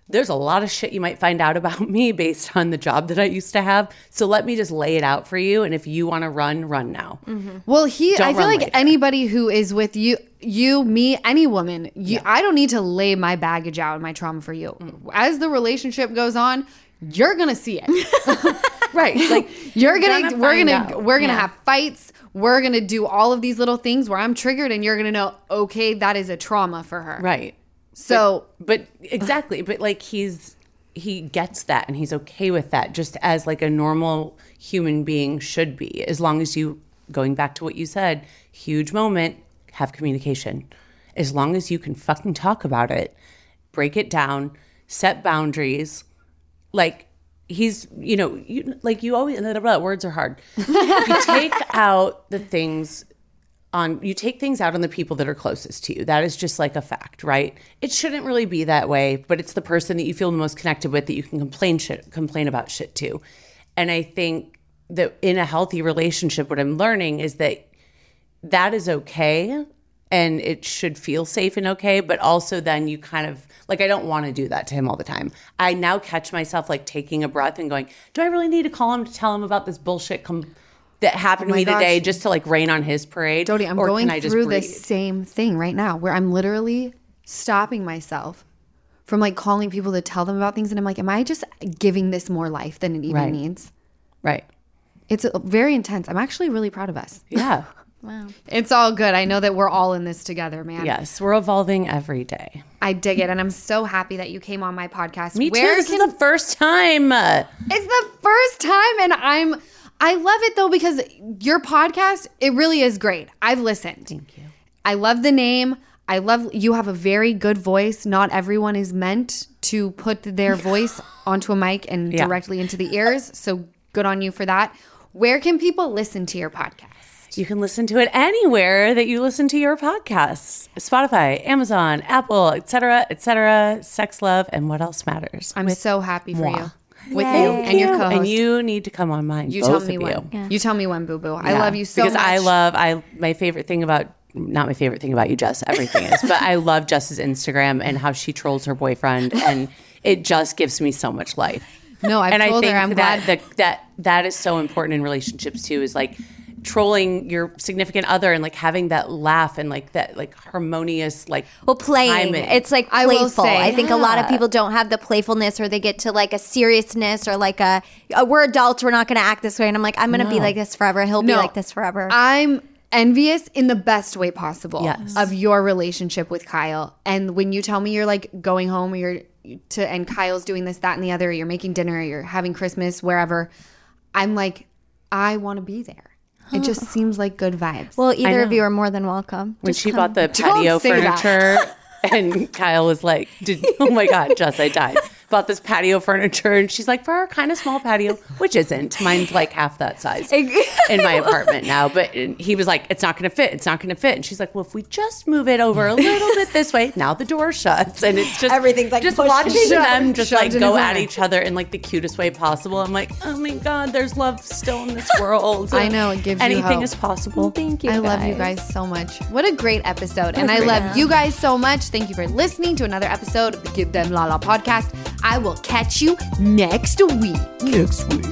C: there's a lot of shit you might find out about me based on the job that I used to have. So let me just lay it out for you. And if you want to run, run now.
D: Mm-hmm. Well, he,
C: Don't
D: I feel like
C: later.
D: anybody who is with you, you, me, any woman, you, yeah. I don't need to lay my baggage out and my trauma for you. Mm. As the relationship goes on, you're going to see it.
C: Right. Like
D: you're going to, we're going to, we're going to
C: yeah.
D: have fights. We're going to do all of these little things where I'm triggered and you're going to know, okay, that is a trauma for her.
C: Right.
D: So,
C: but, but exactly, but like he's, he gets that and he's okay with that just as like a normal human being should be. As long as you, going back to what you said, huge moment, have communication. As long as you can fucking talk about it, break it down, set boundaries, like he's, you know, you, like you always, blah, blah, words are hard. You take out the things on, you take things out on the people that are closest to you. That is just like a fact, right? It shouldn't really be that way, but it's the person that you feel the most connected with that you can complain shit, complain about shit to. And I think that in a healthy relationship, what I'm learning is that that is okay and it should feel safe and okay, but also then you kind of, like, I don't want to do that to him all the time. I now catch myself like taking a breath and going, do I really need to call him to tell him about this bullshit com- that happened
D: oh
C: to me
D: gosh.
C: today just to like rain on his parade?
D: Dodie, I'm
C: or
D: going
C: can I just
D: through the
C: breathe?
D: same thing right now where I'm literally stopping myself from like calling people to tell them about things. And I'm like, am I just giving this more life than it even
C: Right.
D: needs?
C: Right.
D: It's uh, very intense. I'm actually really proud of us.
C: Yeah.
E: Wow.
D: It's all good. I know that we're all in this together, man.
C: Yes. We're evolving every day.
D: I dig it. And I'm so happy that you came on my podcast.
C: Me
D: Where
C: too. This
D: can-
C: is the first time.
D: It's the first time. And I'm, I love it though, because your podcast, it really is great. I've listened.
C: Thank you.
D: I love the name. I love, you have a very good voice. Not everyone is meant to put their voice onto a mic and
C: Yeah.
D: directly into the ears. So good on you for that. Where can people listen to your podcast?
C: You can listen to it anywhere that you listen to your podcasts. Spotify, Amazon, Apple, et cetera, et cetera. Sex, love, and what else matters.
D: I'm so happy for
C: moi.
D: you. With
E: Yay.
D: you and your co-host.
C: And you need to come on mine.
D: You
C: both
D: tell me
C: of
D: when.
C: you.
E: Yeah.
D: You tell me when, Boo Boo. I
C: Yeah.
D: love you so
C: because
D: much.
C: I love I my favorite thing about not my favorite thing about you, Jess. Everything is, but I love Jess's Instagram and how she trolls her boyfriend, and it just gives me so much life.
D: No, I've
C: and
D: told
C: I think
D: her I'm
C: that,
D: glad.
C: that that that is so important in relationships too. Is like trolling your significant other and like having that laugh and like that like harmonious like
E: Well, playing.
C: timing.
E: It's like
D: I will
E: playful.
D: say-
E: I think a lot of
C: Yeah.
E: people don't have the playfulness, or they get to like a seriousness, or like a, a we're adults, we're not going to act this way. And I'm like, I'm going to be
C: No.
E: like this forever. He'll be
D: No.
E: like this forever.
D: I'm envious in the best way possible
C: Yes.
D: of your relationship with Kyle. And when you tell me you're like going home or you're to and Kyle's doing this, that, and the other, or you're making dinner, or you're having Christmas, wherever, I'm like, I want to be there. It just seems like good vibes.
E: well, either
C: know.
E: of you are more than welcome.
C: when
E: Just
C: she
E: come.
C: bought the
D: Don't
C: patio
D: say that.
C: furniture and Kyle was like, Did, oh my God, Jess, I died. Bought this patio furniture and she's like, for our kind of small patio, which isn't. Mine's like half that size in my apartment now. But he was like, it's not going to fit. It's not going to fit. And she's like, well, if we just move it over a little bit this way, now the door shuts. And it's just
E: Everything's, like,
C: just
E: pushed
C: watching
D: shoved-
C: them just
D: shoved
C: like
D: in
C: go
D: his
C: at
D: eye.
C: each other in like the cutest way possible. I'm like, oh my God, there's love still in this world.
D: I know, it gives you
C: anything
D: hope.
C: is possible.
E: Thank you.
D: I love you guys so much. What a great episode. And I
C: great
D: love you guys so much. Thank you for listening to another episode of the Give Them Lala podcast. I will catch you next week.
H: Next week.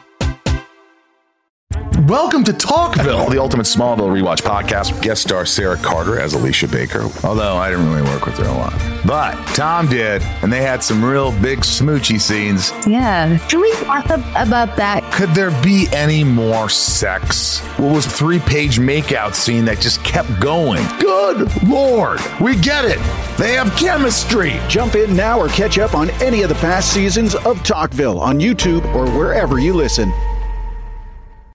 H: Welcome to Talkville, the ultimate Smallville rewatch podcast. Guest star Sarah Carter as Alicia Baker, although I didn't really work with her a lot. But Tom did, and they had some real big smoochy scenes.
I: Yeah. Can we talk ab- about that?
H: Could there be any more sex? What was a three-page makeout scene that just kept going? Good Lord, we get it. They have chemistry.
J: Jump in now or catch up on any of the past seasons of Talkville on YouTube or wherever you listen.